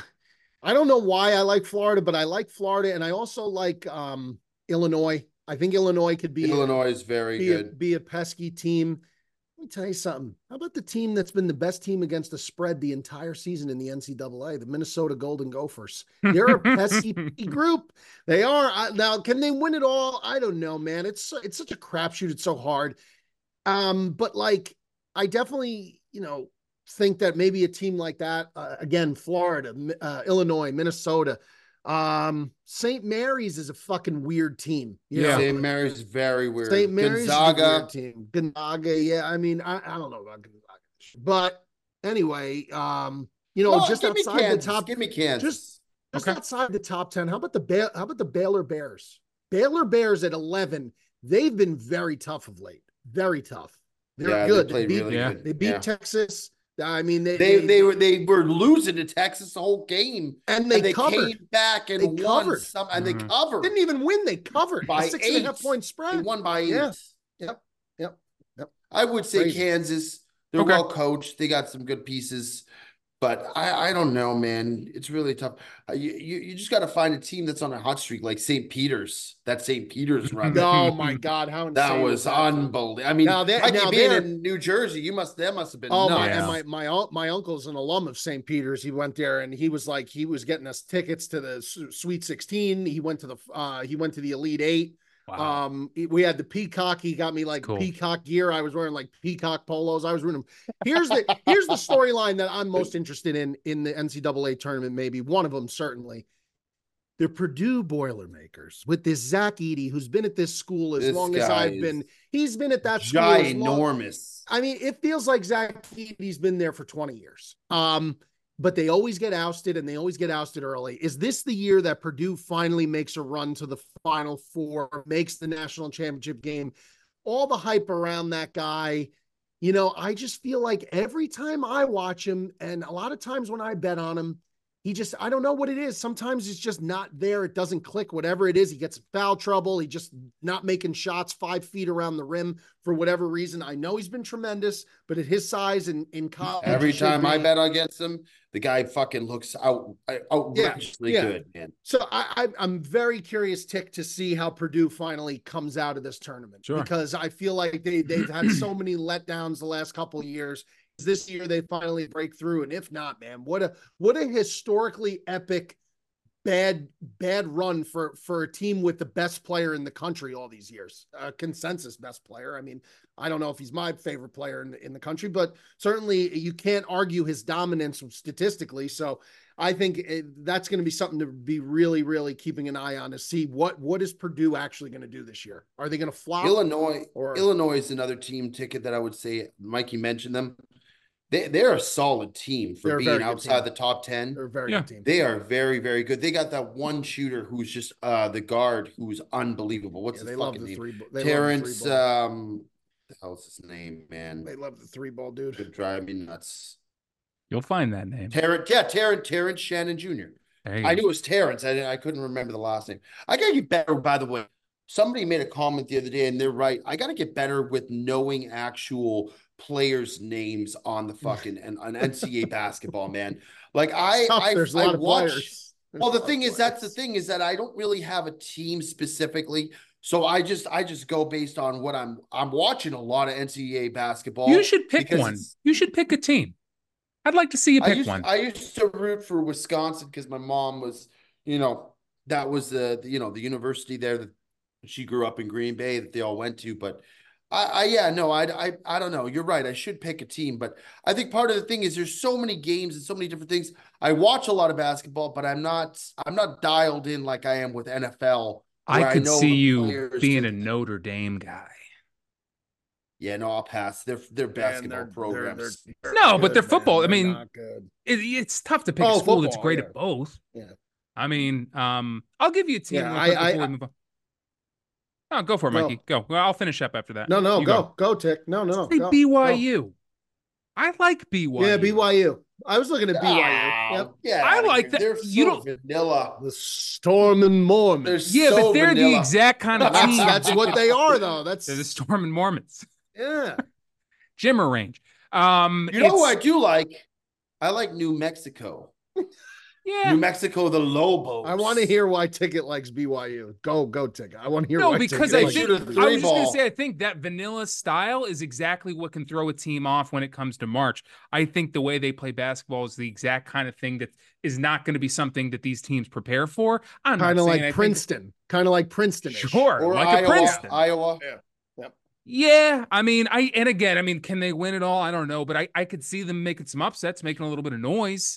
I don't know why I like Florida, but I like Florida, and I also like um, Illinois. I think Illinois could be Illinois a, is very be good. A, be a pesky team. Let me tell you something. How about the team that's been the best team against the spread the entire season in the N C double A, the Minnesota Golden Gophers? They're a pesky group. They are. Now, can they win it all? I don't know, man. It's it's such a crapshoot. It's so hard. Um, but like, I definitely, you know, think that maybe a team like that, uh, again, Florida, uh, Illinois, Minnesota, um, Saint Mary's is a fucking weird team. You yeah, know? Saint Mary's is very weird. Saint Mary's Gonzaga. is a weird team. Gonzaga, yeah. I mean, I, I don't know about Gonzaga, but anyway, um, you know, well, just outside the top, give me Kansas. Just, just okay. outside the top ten. How about the ba- How about the Baylor Bears? Baylor Bears at eleven. They've been very tough of late. Very tough. They're yeah, good. They, they beat, really yeah. good. They beat yeah. Texas. I mean, they they, they, they were they were losing to Texas the whole game, and they, and they covered. came back and they won covered. some, and mm-hmm. they covered. Didn't even win. They covered by a six eight. and a half point spread. They won by eight. Yeah. Yep. Yep. Yep. I would say Crazy. Kansas. They're okay. well coached. They got some good pieces. But I, I don't know, man. It's really tough. Uh, you, you you just got to find a team that's on a hot streak, like Saint Peter's. That Saint Peter's run. Oh my God, how insane that was unbelievable. I mean, now they, Mikey now being in New Jersey, you must that must have been. Oh nuts. my, yeah. and my my my uncle's an alum of Saint Peter's. He went there and he was like he was getting us tickets to the Sweet sixteen. He went to the uh he went to the Elite Eight. Wow. Um, we had the peacock. He got me like cool. peacock gear. I was wearing like peacock polos. I was wearing them. Here's the here's the storyline that I'm most interested in in the N C double A tournament. Maybe one of them, certainly. The Purdue Boilermakers with this Zach Edey, who's been at this school as This long as I've been. He's been at that school. Ginormous. I mean, it feels like Zach Edey's been there for twenty years. Um, but they always get ousted and they always get ousted early. Is this the year that Purdue finally makes a run to the Final Four, makes the national championship game? All the hype around that guy, you know, I just feel like every time I watch him, and a lot of times when I bet on him, he just, I don't know what it is. Sometimes it's just not there. It doesn't click, whatever it is. He gets foul trouble. He just not making shots five feet around the rim for whatever reason. I know he's been tremendous, but at his size and in college. Every time I bet against him, the guy fucking looks out outrageously yeah, yeah. good, man. So I, I, I'm very curious, Tick, to see how Purdue finally comes out of this tournament. Sure. Because I feel like they, they've had so many letdowns the last couple of years. This year they finally break through, and if not, man, what a what a historically epic bad, bad run for, for a team with the best player in the country all these years, uh, consensus best player. I mean, I don't know if he's my favorite player in the, in the country, but certainly you can't argue his dominance statistically. So I think it, that's going to be something to be really, really keeping an eye on to see what, what is Purdue actually going to do this year? Are they going to flop? Illinois, or Illinois is another team ticket that I would say, Mikey mentioned them. They, they're a solid team for being outside the top ten. They're a very yeah. good team. They are very, very good. They got that one shooter who's just uh, the guard who's unbelievable. What's yeah, his they fucking love the name? three, they Terrence, love the three ball. um, the hell's his name, man? They love the three ball, dude. Could drive me nuts. You'll find that name. Terrence, yeah, Terrence, Terrence Shannon Junior I knew it was Terrence. I, I couldn't remember the last name. I got to get better, by the way. Somebody made a comment the other day, and they're right. I got to get better with knowing actual players' names on the fucking and on N C A A basketball, man. Like I, I, There's a I lot of watch. players. There's Well, the a lot thing of is, that's the players. thing is that I don't really have a team specifically. So I just, I just go based on what I'm. I'm watching a lot of N C A A basketball. You should pick because one. it's- You should pick a team. I'd like to see you I pick used, one. I used to root for Wisconsin because my mom was, you know, that was the, the, you know, the university there that she grew up in Green Bay that they all went to. But I, I yeah, no, I, I, I don't know. You're right. I should pick a team, but I think part of the thing is there's so many games and so many different things. I watch a lot of basketball, but I'm not, I'm not dialed in like I am with N F L. I could know see the you players being to- a Notre Dame guy. Yeah, no, I'll pass. Their their basketball they're- they're- programs. they're- they're No, but good, they're football. man. I They're mean, not good. It, it's tough to pick Oh, a school that's football, great yeah. at both. Yeah. I mean, um, I'll give you a team. Yeah, real I- quick I- before we move on. Oh, go for it, Go. Mikey. Go. Well, I'll finish up after that. No, no, You go, go, Tick. No, no, Say go, B go. Y U. I like B Y U. Yeah, B Y U. I was looking at B Y U. Ah, Yep. yeah, I like that. They're You so don't- vanilla. The Storm and Mormons. They're Yeah, so but they're the vanilla. exact kind of That's, team. that's what they are, though. That's They're the Storm and Mormons. yeah. Jimmer range. Um, You know it's- who I do like? I like New Mexico. Yeah. New Mexico, the Lobos. I want to hear why Ticket likes B Y U. Go, go, Ticket. I want to hear No, why because Ticket I likes think shoot a I B Y U. was three just gonna ball. say I think that vanilla style is exactly what can throw a team off when it comes to March. I think the way they play basketball is the exact kind of thing that is not going to be something that these teams prepare for. I'm not Kind of saying like I think- Princeton. Kind of like Princeton. Sure, Or like Iowa, a Princeton. Iowa. Yeah, I mean, I and again, I mean, can they win it all? I don't know, but I I could see them making some upsets, making a little bit of noise.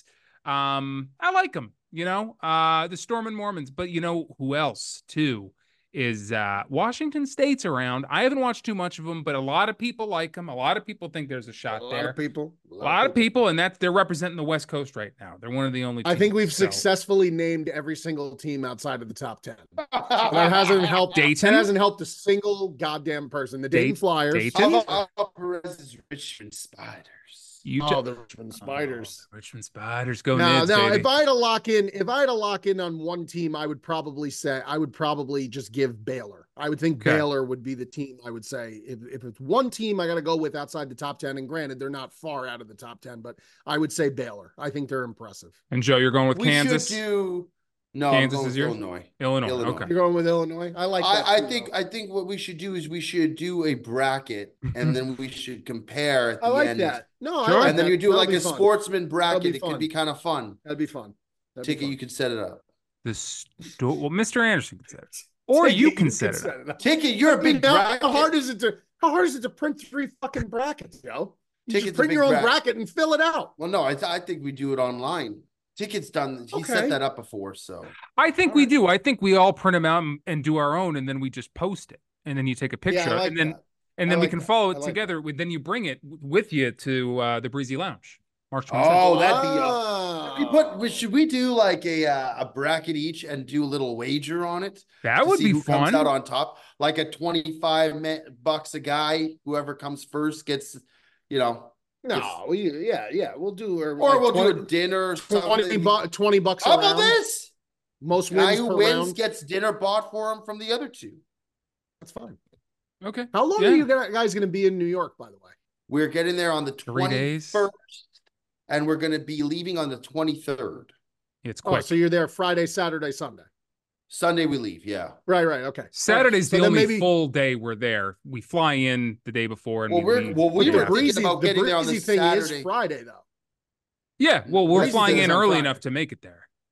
Um, I like them, you know, uh, the Storm and Mormons, but you know who else too is uh Washington State's around. I haven't watched too much of them, but a lot of people like them. A lot of people think there's a shot A lot there. of people. A lot of people, and that's they're representing the West Coast right now. They're one of the only. I think teams, we've so. successfully named every single team outside of the top ten. That hasn't helped. Dayton? That hasn't helped a single goddamn person. The Dayton Dayton- Flyers. Dayton? How about Alvaro Perez's Richmond Spiders? You Oh, ju- the Richmond Spiders. Oh, the Richmond Spiders go No, Nids, no. baby. If I had to lock in, if I had to lock in on one team, I would probably say I would probably just give Baylor. I would think Okay. Baylor would be the team. I would say if if it's one team I got to go with outside the top ten, and granted they're not far out of the top ten, but I would say Baylor. I think they're impressive. And Joe, you're going with We Kansas. should do. No, Kansas I'm going is with yours? Illinois. Illinois. Illinois. Okay. You're going with Illinois. I like that. I, I too, think though. I think what we should do is we should do a bracket and then we should compare at the I like end. that. No, I Sure. like And then that. you do That'll like be a fun. sportsman bracket. be It fun. could be kind of fun. That'd be fun. That'd be Ticket, fun. you can set it up. The sto- well, Mister Anderson can set it, or Ticket, you can set it. up. up. Ticket, you're a big How- bracket. How hard is it to how hard is it to print three fucking brackets, Joe? You Ticket's just a print big your own bracket. bracket and fill it out. Well, no, I, th- I think we do it online. Ticket's done. He Okay. set that up before, so I think All we right. do. I think we all print them out and, and do our own, and then we just post it, and then you take a picture, Yeah, I like and then that. and I then we like can that. follow I it like together. With Then you bring it w- with you to uh, the Breezy Lounge, March twenty Oh, second. that'd be. Oh. We put. we- Should we do like a uh, a bracket each and do a little wager on it? That to would see be who comes fun. out on top, like a twenty-five ma- bucks a guy. Whoever comes first gets, you know, No, we, yeah, yeah, we'll do or, or like we'll twenty, do a dinner. Or twenty, something. bu- twenty bucks. How a about round. this? Most Guy wins who per wins round. gets dinner bought for him from the other two. That's fine. Okay. How long Yeah. are you gonna- guys going to be in New York, by the way? We're getting there on the Three days. twenty-first, and we're going to be leaving on the twenty-third. It's Oh, quick. so you're there Friday, Saturday, Sunday. Sunday we leave. Yeah. Right, right, okay. Saturday's So the then only maybe- full day we're there. We fly in the day before, and Well, we we're leave well, we the the were day after. thinking breezy, about the getting there on breezy the thing Saturday. is Friday though. Yeah, well, we're Breezy flying thing is in on early Friday. enough to make it there.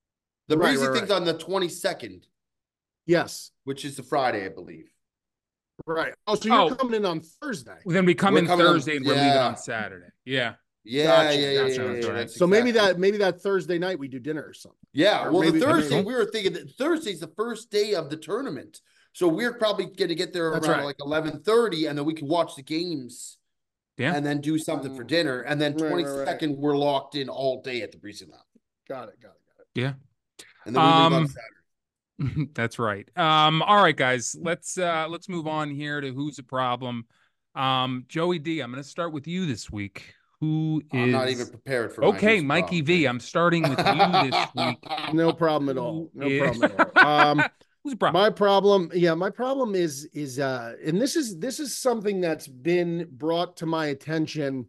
The Right, breezy right, thing's right. on the twenty-second, Yes. which is the Friday, I believe. Right. Oh, so you're Oh. coming in on Thursday. Then we come We're in coming on- Thursday and we're leaving yeah. on Saturday. Yeah. Yeah, Gotcha, yeah, yeah, gotcha, yeah, gotcha. yeah, Right. that's So maybe exactly- that maybe that Thursday night we do dinner or something. Yeah, Or well, maybe- the maybe- Thursday, we were thinking that Thursday's the first day of the tournament. So we're probably going to get there That's around right. like eleven thirty, and then we can watch the games Yeah. and then do something for dinner. And then Right, right, right. twenty-second, we're locked in all day at the Breezy Lounge. Got it, got it, got it. Yeah. And then we leave on Um, Saturday. That's right. Um, all right, guys, let's uh let's move on here to who's the problem. Um, Joey D, I'm gonna start with you this week. Who is I'm not even prepared for my okay, who's Mikey problem. V. I'm starting with you this week. No problem at all. No Who problem is- at all. Um Who's the problem? my problem, yeah, my problem is is uh and this is this is something that's been brought to my attention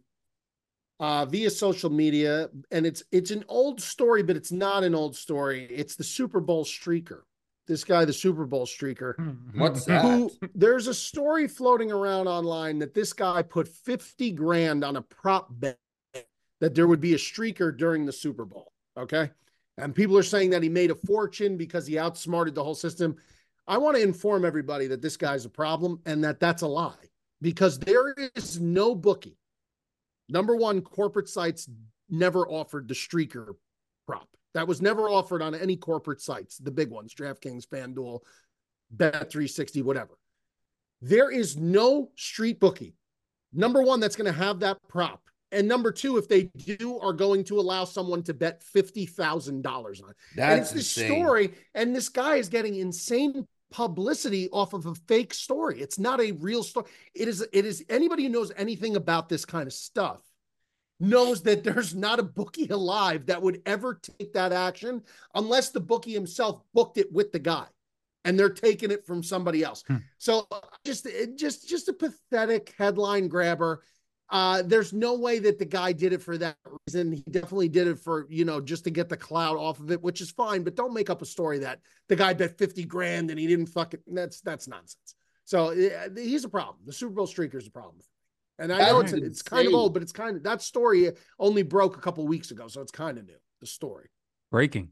uh via social media, and it's it's an old story, but it's not an old story. It's the Super Bowl streaker. This guy, the Super Bowl streaker. What's that? Who there's a story floating around online that this guy put fifty grand on a prop bet that there would be a streaker during the Super Bowl. Okay. And people are saying that he made a fortune because he outsmarted the whole system. I want to inform everybody that this guy's a problem and that that's a lie, because there is no bookie. Number one, corporate sites never offered the streaker prop. That was never offered on any corporate sites, the big ones, DraftKings, FanDuel, Bet three sixty, whatever. There is no street bookie, number one, that's going to have that prop. And number two, if they do, are going to allow someone to bet fifty thousand dollars on it. That's And it's this insane. story, and this guy is getting insane publicity off of a fake story. It's not a real story. It is, it is anybody who knows anything about this kind of stuff knows that there's not a bookie alive that would ever take that action unless the bookie himself booked it with the guy and they're taking it from somebody else. Hmm. So just, it just, just a pathetic headline grabber. Uh, there's no way that the guy did it for that reason. He definitely did it for, you know, just to get the clout off of it, which is fine, but don't make up a story that the guy bet fifty grand and he didn't fucking, that's, that's nonsense. So uh, he's a problem. The Super Bowl streaker is a problem. And I know That's it's, it's kind of insane. old, but it's kind of, that story only broke a couple of weeks ago. So it's kind of new, the story. Breaking.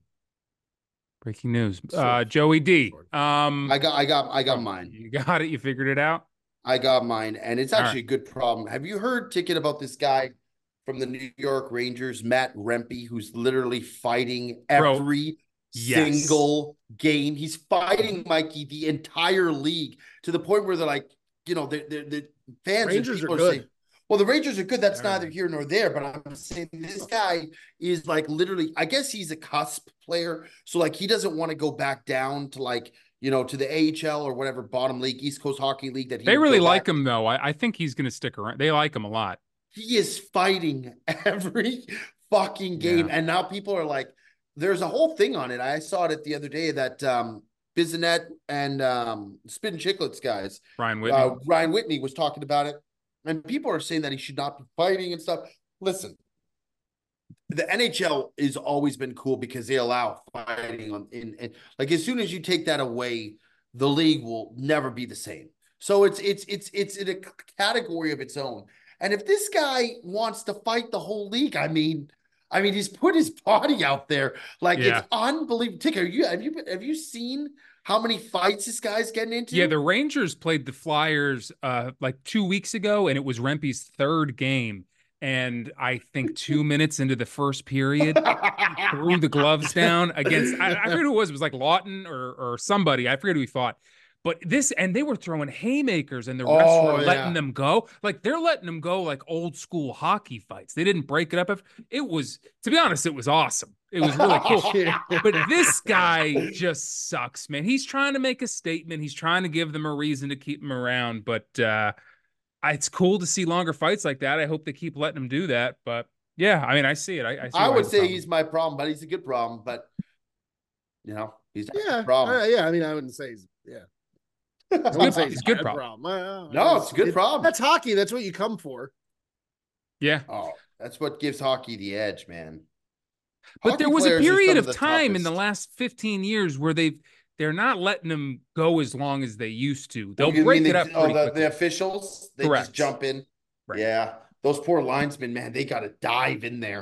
Breaking news. Sort Uh of. Joey D. Sort Um I got, I got, I got mine. You got it, you figured it out. I got mine, and it's All actually a good problem. Have you heard ticket about this guy from the New York Rangers, Matt Rempe, who's literally fighting Bro, every yes. single game? He's fighting Mikey the entire league to the point where they're like, you know, the the fans and Rangers people are are good. saying, well, the Rangers are good. That's All right. neither here nor there. But I'm saying this guy is like literally, I guess he's a cusp player. So like he doesn't want to go back down to like, you know, to the A H L or whatever bottom league, East Coast Hockey League that he They would really go like back. him though. I, I think he's gonna stick around. They like him a lot. He is fighting every fucking game. Yeah. And now people are like, there's a whole thing on it. I saw it the other day that um Bizanet and um Spin Chicklets guys, Ryan Whitney. uh, Ryan Whitney was talking about it. And people are saying that he should not be fighting and stuff. Listen, the N H L has always been cool because they allow fighting on in, in like as soon as you take that away, the league will never be the same. So it's it's it's it's in a category of its own. And if this guy wants to fight the whole league, I mean, I mean, he's put his body out there. Like Yeah. it's unbelievable. Tick, are you have you have you seen how many fights this guy's getting into? Yeah, the Rangers played the Flyers uh like two weeks ago, and it was Rempe's third game. And I think two minutes into the first period, threw the gloves down against I, I forget who it was. It was like Lawton or or somebody. I forget who he fought. But this, and they were throwing haymakers, and the refs Oh, were yeah. letting them go. Like they're letting them go like old school hockey fights. They didn't break it up. It was, to be honest, it was awesome. It was really cool. But this guy just sucks, man. He's trying to make a statement. He's trying to give them a reason to keep him around. But uh, it's cool to see longer fights like that. I hope they keep letting him do that. But yeah, I mean, I see it. I, I, see I why would it's a say problem. he's my problem, but he's a good problem. But you know, he's not Yeah. a problem. uh, yeah. I mean, I wouldn't say he's, yeah. I good- wouldn't say it's he's a good bad problem. Uh, No, it's a good problem. That's hockey. That's what you come for. Yeah. Oh, that's what gives hockey the edge, man. But Hockey there was a players are period some of the time in the toughest. last fifteen years where they've they're not letting them go as long as they used to. They'll Oh, you break mean it the- up oh, pretty the, quickly. the officials, they Correct. just jump in. Right. Yeah, those poor linesmen, man, they got to dive in there.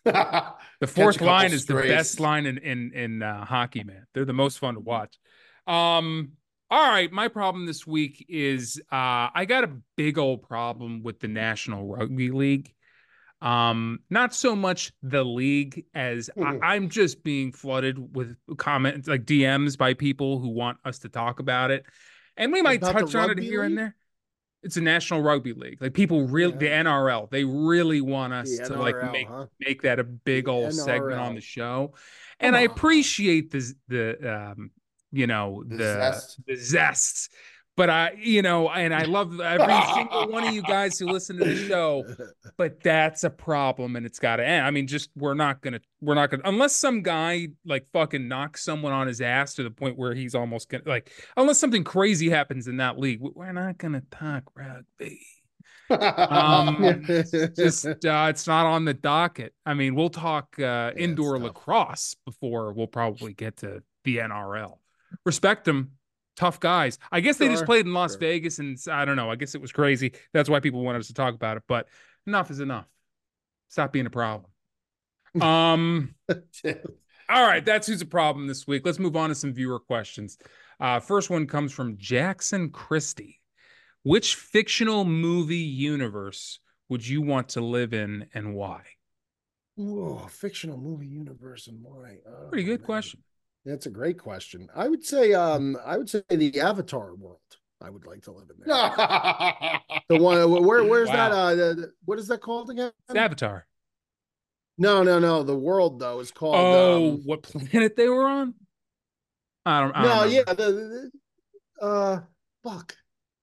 The fourth line is strays. The best line in in in uh, hockey, man. They're the most fun to watch. Um, all right, my problem this week is uh, I got a big old problem with the National Rugby League. Um, not so much the league as mm-hmm. I, I'm just being flooded with comments like D Ms by people who want us to talk about it, and we might touch on it here league? and there. It's a National Rugby League. Like people really, yeah. the N R L, they really want us the to N R L, like make huh? make that a big old N R L. Segment on the show, and Come I on. appreciate the the um, you know the the zest. the zests. But I, you know, and I love every single one of you guys who listen to the show, but that's a problem and it's got to end. I mean, just, we're not going to, we're not going to, unless some guy like fucking knocks someone on his ass to the point where he's almost gonna, like, unless something crazy happens in that league, we're not going to talk rugby. um, just, uh, it's not on the docket. I mean, we'll talk uh, yeah, indoor lacrosse before we'll probably get to the N R L. Respect them. Tough guys. I guess sure, they just played in Las sure. Vegas, and I don't know. I guess it was crazy. That's why people wanted us to talk about it. But enough is enough. Stop being a problem. Um. All right, that's who's a problem this week. Let's move on to some viewer questions. Uh, first one comes from Jackson Christie. Which fictional movie universe would you want to live in, and why? Whoa, fictional movie universe and why? Oh, Pretty good man. question. That's a great question. I would say, um, I would say the Avatar world. I would like to live in there. The one where, where's wow. that? Uh, the, the, what is that called again? It's Avatar. No, no, no. The world though is called. Oh, um, what planet they were on? I don't. I no, don't yeah. The, the, uh, fuck.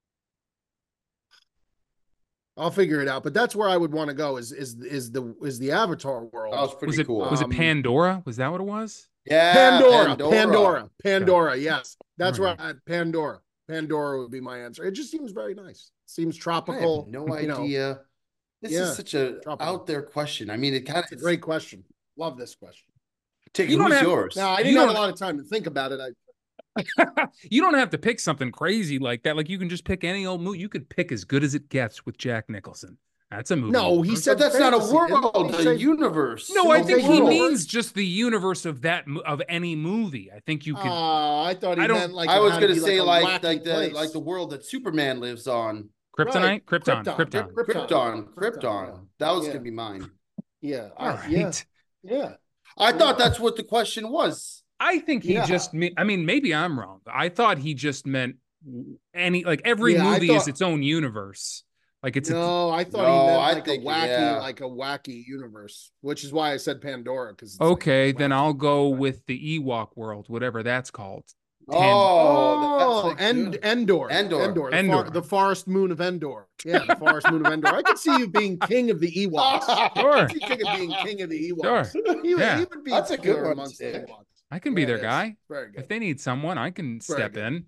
I'll figure it out. But that's where I would want to go. Is is is the is the Avatar world? That was pretty was it, cool. Was um, it Pandora? Was that what it was? Yeah, Pandora, Pandora, Pandora, Pandora. Yes, that's right. right. Pandora, Pandora would be my answer. It just seems very nice. Seems tropical. I have no idea. Know. This yeah, is such a tropical. out there question. I mean, it kind of a great question. Love this question. Take you who's have, yours? No, I didn't have a lot of time to think about it. I. You don't have to pick something crazy like that. Like you can just pick any old movie. You could pick As Good as It Gets with Jack Nicholson. That's a movie. No, he said that's fantasy. not a world, a universe. No, I think he means just the universe of that of any movie. I think you could. Uh, I thought he I meant like I was going to say like like like the place. like the world that Superman lives on. Kryptonite, right. Krypton, Krypton, Krypton, Krypton, Krypton, Krypton. Krypton. Krypton. That was yeah. going to be mine. Yeah, all I, right. Yeah, yeah. I thought that's what the question was. I think he yeah. just. I mean, maybe I'm wrong. I thought he just meant any like every yeah, movie thought, is its own universe. Like it's no, a, I thought no, he meant I like think, a wacky, yeah. like a wacky universe, which is why I said Pandora. Because okay, like then I'll go with the Ewok world, whatever that's called. Oh, oh, like End, Endor, Endor, Endor, the, Endor. Far, the forest moon of Endor. Yeah, the forest moon of Endor. I could see you being king of the Ewoks. Sure, I could see you being king of the Ewoks. Sure, he, yeah. he would be that's a good one amongst the Ewoks. I can be yeah, their guy. Very good. If they need someone, I can Very step good. in.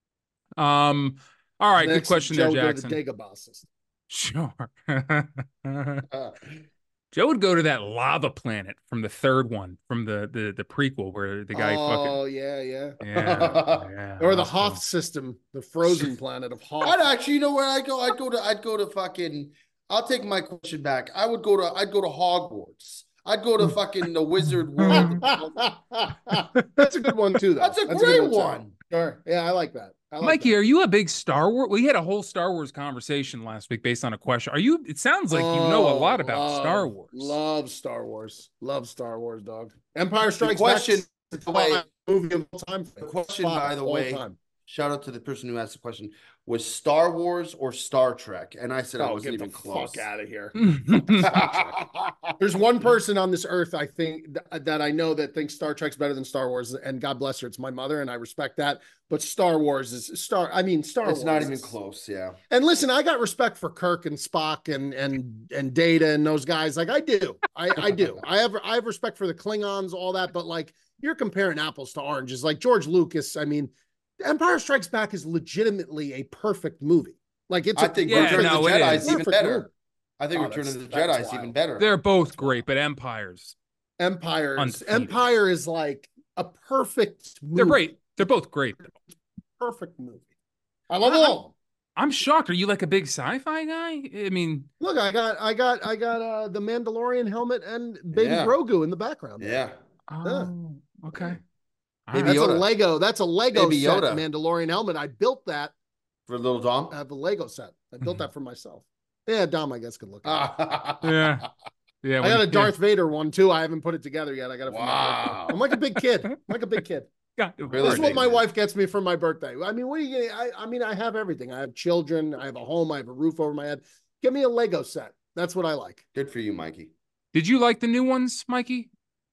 Um. All right, Next good question Joe there, Jackson. The Dagobah system. Sure. Uh, Joe would go to that lava planet from the third one, from the the, the prequel where the guy oh, fucking. Oh yeah, yeah. Yeah, yeah. Or the awesome. Hoth system, the frozen planet of Hoth. I'd actually, you know where I go? I'd go to, I'd go to fucking. I'll take my question back. I would go to, I'd go to Hogwarts. I'd go to fucking the Wizard World. That's a good one too. Though. That's a That's great a one. Sure. Yeah, I like that. I like Mikey, that. are you a big Star Wars? We had a whole Star Wars conversation last week based on a question. Are you? It sounds like you know a lot about love, Star Wars. Love Star Wars. Love Star Wars, dog. Empire Strikes The question, Back. the way, movie of all time. the question, Five, by the all way, time. shout out to the person who asked the question, was Star Wars or Star Trek? And I said I Oh, wasn't get even the close. fuck out of here. There's one person on this earth I think th- that I know that thinks Star Trek's better than Star Wars, and God bless her, it's my mother, and I respect that. But Star Wars is Star. I mean, Star It's Wars. not even is, close. Yeah. And listen, I got respect for Kirk and Spock and and and Data and those guys. Like I do, I I do. I have I have respect for the Klingons, all that. But like you're comparing apples to oranges. Like George Lucas. I mean, Empire Strikes Back is legitimately a perfect movie. Like it's. I a think yeah, Return no, of the it Jedi is. is even Perfect better. movie. I think Oh, Return that's- of the that's Jedi is even wild. better. They're both great, but Empires. Empire is Undefeated. Empire is like a perfect movie. They're great. They're both great. Perfect movie. I love all of them. I'm shocked. Are you like a big sci-fi guy? I mean, look, I got, I got, I got uh, the Mandalorian helmet and Baby Yeah. Grogu in the background. Yeah. oh, okay. All Baby right. That's a Yoda. Lego. That's a Lego Baby set Yoda. Mandalorian helmet. I built that. For little Dom? I have a Lego set. I built Mhm. that for myself. Yeah, Dom, I guess, could look at it. Yeah. Yeah. I when got a you- Darth Vader one too. I haven't put it together yet. I got it for my Wow. birthday. I'm like a big kid. I'm like a big kid. Yeah, Really This is what big, my man. wife gets me for my birthday. I mean, what are you getting? I, I mean, I have everything. I have children. I have a home. I have a roof over my head. Give me a Lego set. That's what I like. Good for you, Mikey. Did you like the new ones, Mikey?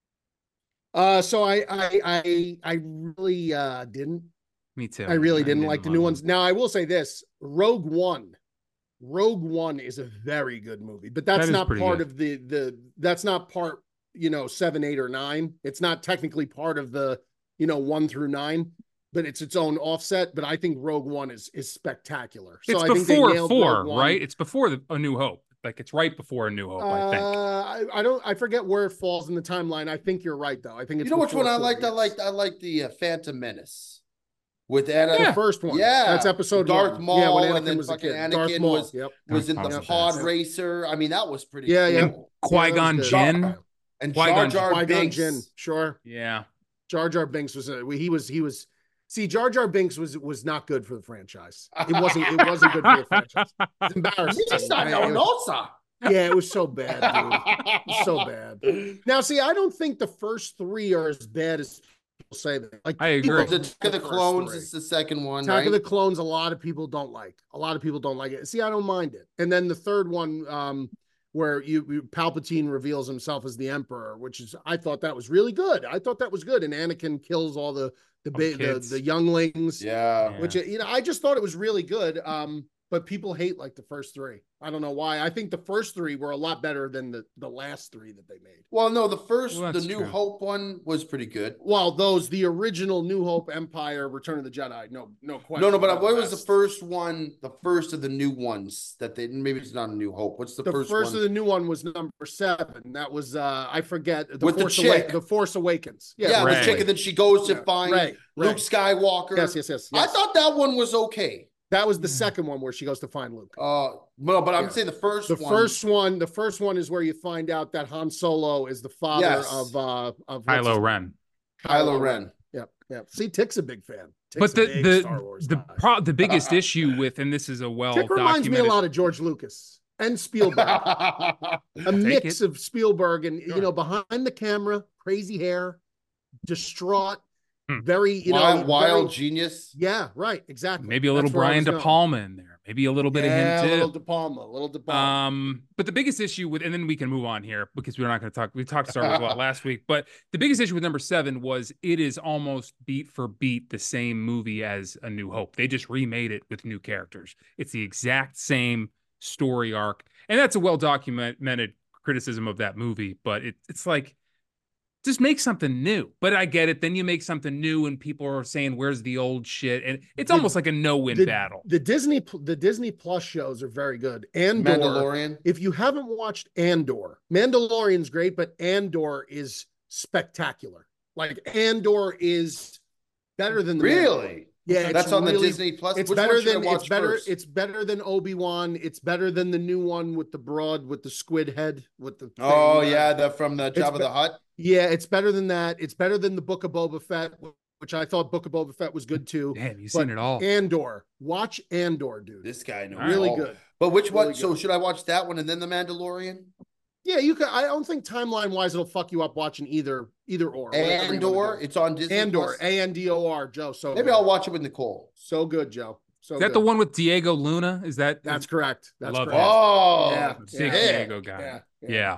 Uh, so I, I, I, I really uh, didn't. Me too. I really didn't, like the new love ones. them. Now I will say this: Rogue One. Rogue One is a very good movie, but that's That is not pretty part good. of the the. That's not part. You know, seven, eight, or nine. It's not technically part of the. You know, one through nine, but it's its own offset. But I think Rogue One is is spectacular. So It's I think they before nailed four, Rogue One. right? It's before the, A New Hope. Like it's right before A New Hope, I think. Uh, I, I don't. I forget where it falls in the timeline. I think you're right, though. I think it's. You know which before one I four, liked? I yes. liked I liked the uh, Phantom Menace with Anna. Yeah. The first one. Yeah. That's episode Darth one. Maul, yeah, when and Anakin then was a fucking kid. Darth Anakin Maul. was- Yep. Was in Darth the Maul's pod badass. racer. I mean, that was pretty Yeah, yeah. cool. Qui-Gon Yeah, that was Jinn. good. And Qui-Gon- Jar Jar Qui-Gon Binks. Jinn. Sure. Yeah. Jar Jar Binks was a, he was he was see Jar Jar Binks was was not good for the franchise. It wasn't it wasn't good for the franchise. It's embarrassing. Yes, I It know, was- no, sir. Yeah, it was so bad, dude. It was so bad. Now, see, I don't think the first three are as bad as people say that. Like I people agree. The love Attack of the first Clones three. is the second one, Attack right? of the Clones, a lot of people don't like. A lot of people don't like it. See, I don't mind it. And then the third one, um, where you, you Palpatine reveals himself as the Emperor, which is I thought that was really good. I thought that was good. And Anakin kills all the the All the ba- the, kids. the younglings. yeah. Yeah. Which you know, I just thought it was really good. Um, but people hate like the first three. I don't know why. I think the first three were a lot better than the the last three that they made. Well, no, the first, Well, the that's New true. Hope one was pretty good. Well, those the original New Hope, Empire, Return of the Jedi. No, no question. No, no, but they're what was the best. first one? The first of the new ones that they maybe it's not a New Hope. What's the, The first, first, one? of the new one was number seven. That was uh I forget the With the Force chick. the Force Awakens. yeah, the Ray. chick, and then she goes to Yeah, find Ray, Luke Ray. Skywalker. Yes, yes, yes, I yes. thought that one was okay. That was the Yeah. second one where she goes to find Luke. Uh, no, but I'm Yeah. saying the first The one. first one, the first one is where you find out that Han Solo is the father Yes. of uh of what's Kylo his- Ren. Kylo Ren. Yep, yep. See, Tick's a big fan. Tick's But a the big the Star Wars the guy. pro, the biggest issue with, and this is a well Tick reminds me a documented. lot of George Lucas and Spielberg. a Take mix it. of Spielberg and Sure. you know behind the camera, crazy hair, distraught, Hmm. very you wild, know wild very- genius. yeah, right, exactly. Maybe a little That's where I Brian was De going. Palma in there. Maybe a little bit yeah, of a him little too. De Palma, a little De Palma. Um, but the biggest issue with, and then we can move on here because we're not going to talk. We talked Star Wars a lot last week, but the biggest issue with number seven was it is almost beat for beat the same movie as A New Hope. They just remade it with new characters. It's the exact same story arc, and that's a well documented criticism of that movie. But it, it's like just make something new. But I get it. Then you make something new, and people are saying, "Where's the old shit?" And it's The- almost like a no-win the, battle. The Disney the Disney Plus shows are very good. Andor, Mandalorian. if you haven't watched Andor, Mandalorian's great, but Andor is spectacular. Like Andor is better than the Mandalorian. Really? Yeah, That's it's on the really- Disney Plus. It's Which better one should I than watch it's better. first? It's better than Obi-Wan. It's better than the new one with the broad with the squid head with the. Oh thing. yeah, the from the It's Jabba be- the Hutt. Yeah, it's better than that. It's better than the Book of Boba Fett, which I thought Book of Boba Fett was good too. Damn, you've But seen it all. Andor, watch Andor, dude. This guy knows really all. good. But which one? Really So good. should I watch that one and then the Mandalorian? Yeah, you can. I don't think timeline wise it'll fuck you up watching either either or. Whatever you wanna Andor. do. It's on Disney. Andor, Plus? A N D O R, Joe. So Maybe good. I'll watch it with Nicole. So good, Joe. So Is that good. the one with Diego Luna? Is that That's correct. That's Love correct. Oh, Yeah, big yeah. Diego guy? Yeah, Yeah.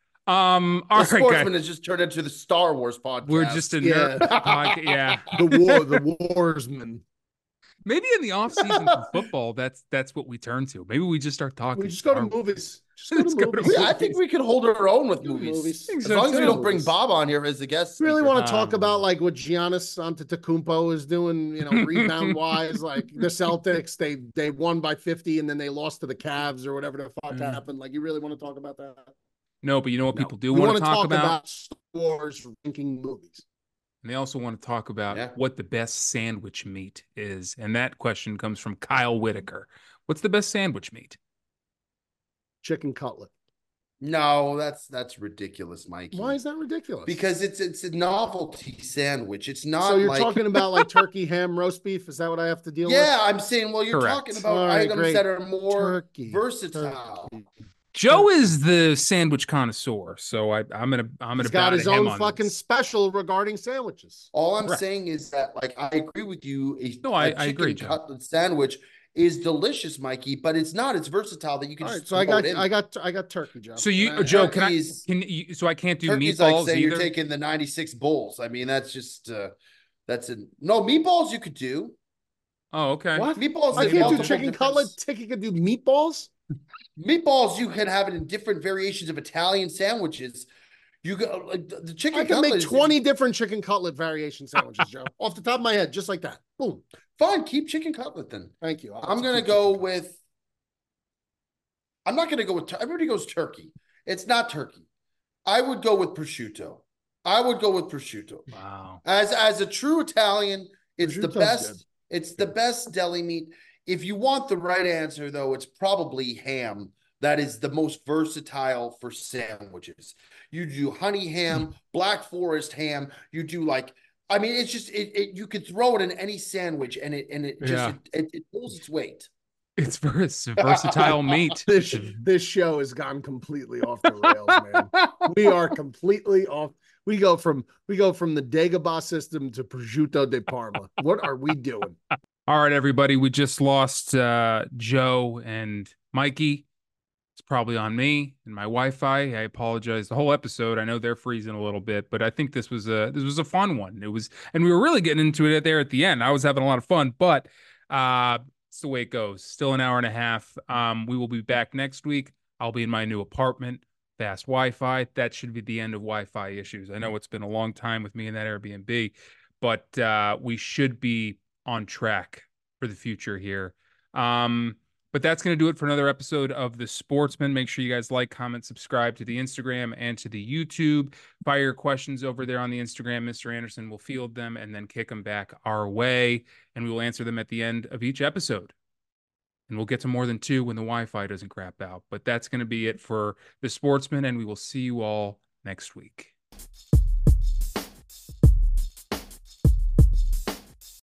Um. All The right, guys. Sportsman has just turned into the Star Wars podcast. We're just a Yeah. nerd. podcast. Yeah. The war, the warsman. Maybe in the off season for football, that's that's what we turn to. Maybe we just start talking. We just go to Star Wars. movies. Just go to Let's go to movies. Yeah, I think we could hold our own with Do movies. movies. Think As so, long as we too. don't bring Bob on here as a guest. Really speaker. want to talk Um, about like what Giannis Antetokounmpo is doing, you know, rebound wise. Like the Celtics, they they won by fifty and then they lost to the Cavs or whatever the fuck Mm. happened. Like, you really want to talk about that? No, but you know what No. people do We want wanna to talk, about? Star Wars ranking movies. And they also want to talk about Yeah. what the best sandwich meat is. And that question comes from Kyle Whitaker. What's the best sandwich meat? Chicken cutlet. No, that's that's ridiculous, Mikey. Why is that ridiculous? Because it's it's a novelty sandwich. It's not. So you're like... talking about like turkey, ham, roast beef. Is that what I have to deal yeah, with? Yeah, I'm saying. Well, you're Correct. talking about All right, items great. that are more turkey, versatile. Turkey. Joe is the sandwich connoisseur, so I, I'm gonna I'm gonna He's got his own fucking this. special regarding sandwiches. All I'm Correct. saying is that, like, I agree with you. A, No, I, a I chicken agree, Joe. cutlet sandwich is delicious, Mikey, but it's not. It's versatile that you can All just. right, so I got in. I got I got turkey, Joe. So you, Uh, Joe, can I? turkey's- Can you? So I can't do Turkey's meatballs like saying either. you're taking the ninety-six bulls. I mean, that's just uh, that's a no meatballs. You could do Oh, okay. What? meatballs. I in can't do multiple chicken different- cutlet. Chicken can do meatballs. Meatballs, you can have it in different variations of Italian sandwiches. You go like the the chicken I can cutlet make is- twenty different chicken cutlet variation sandwiches, Joe, off the top of my head, just like that. Boom. Fine, keep chicken cutlet then. Thank you. I'll I'm gonna keep go chicken cutlet. with. I'm not gonna go with. tur- Everybody goes turkey. It's not turkey. I would go with prosciutto. I would go with prosciutto. Wow. As as a true Italian, it's the Prosciutto's best. good. It's the best deli meat. If you want the right answer, though, it's probably ham. That is the most versatile for sandwiches. You do honey ham, black forest ham. You do like, I mean, it's just it, it you could throw it in any sandwich, and it and it just Yeah. it, it, it pulls its weight. It's vers- versatile meat. This this show has gone completely off the rails, man. We are completely off. We go from we go from the Dagobah system to prosciutto de Parma. What are we doing? All right, everybody. We just lost uh, Joe and Mikey. It's probably on me and my Wi-Fi. I apologize. The whole episode, I know they're freezing a little bit, but I think this was a this was a fun one. It was, and we were really getting into it there at the end. I was having a lot of fun, but uh, it's the way it goes. Still an hour and a half. Um, we will be back next week. I'll be in my new apartment, fast Wi-Fi. That should be the end of Wi-Fi issues. I know it's been a long time with me in that Airbnb, but uh, we should be on track for the future here. Um, But that's going to do it for another episode of The Sportsman. Make sure you guys like, comment, subscribe to the Instagram and to the YouTube. Fire your questions over there on the Instagram. Mister Anderson will field them and then kick them back our way, and we will answer them at the end of each episode. And we'll get to more than two when the Wi-Fi doesn't crap out. But that's going to be it for The Sportsman, and we will see you all next week.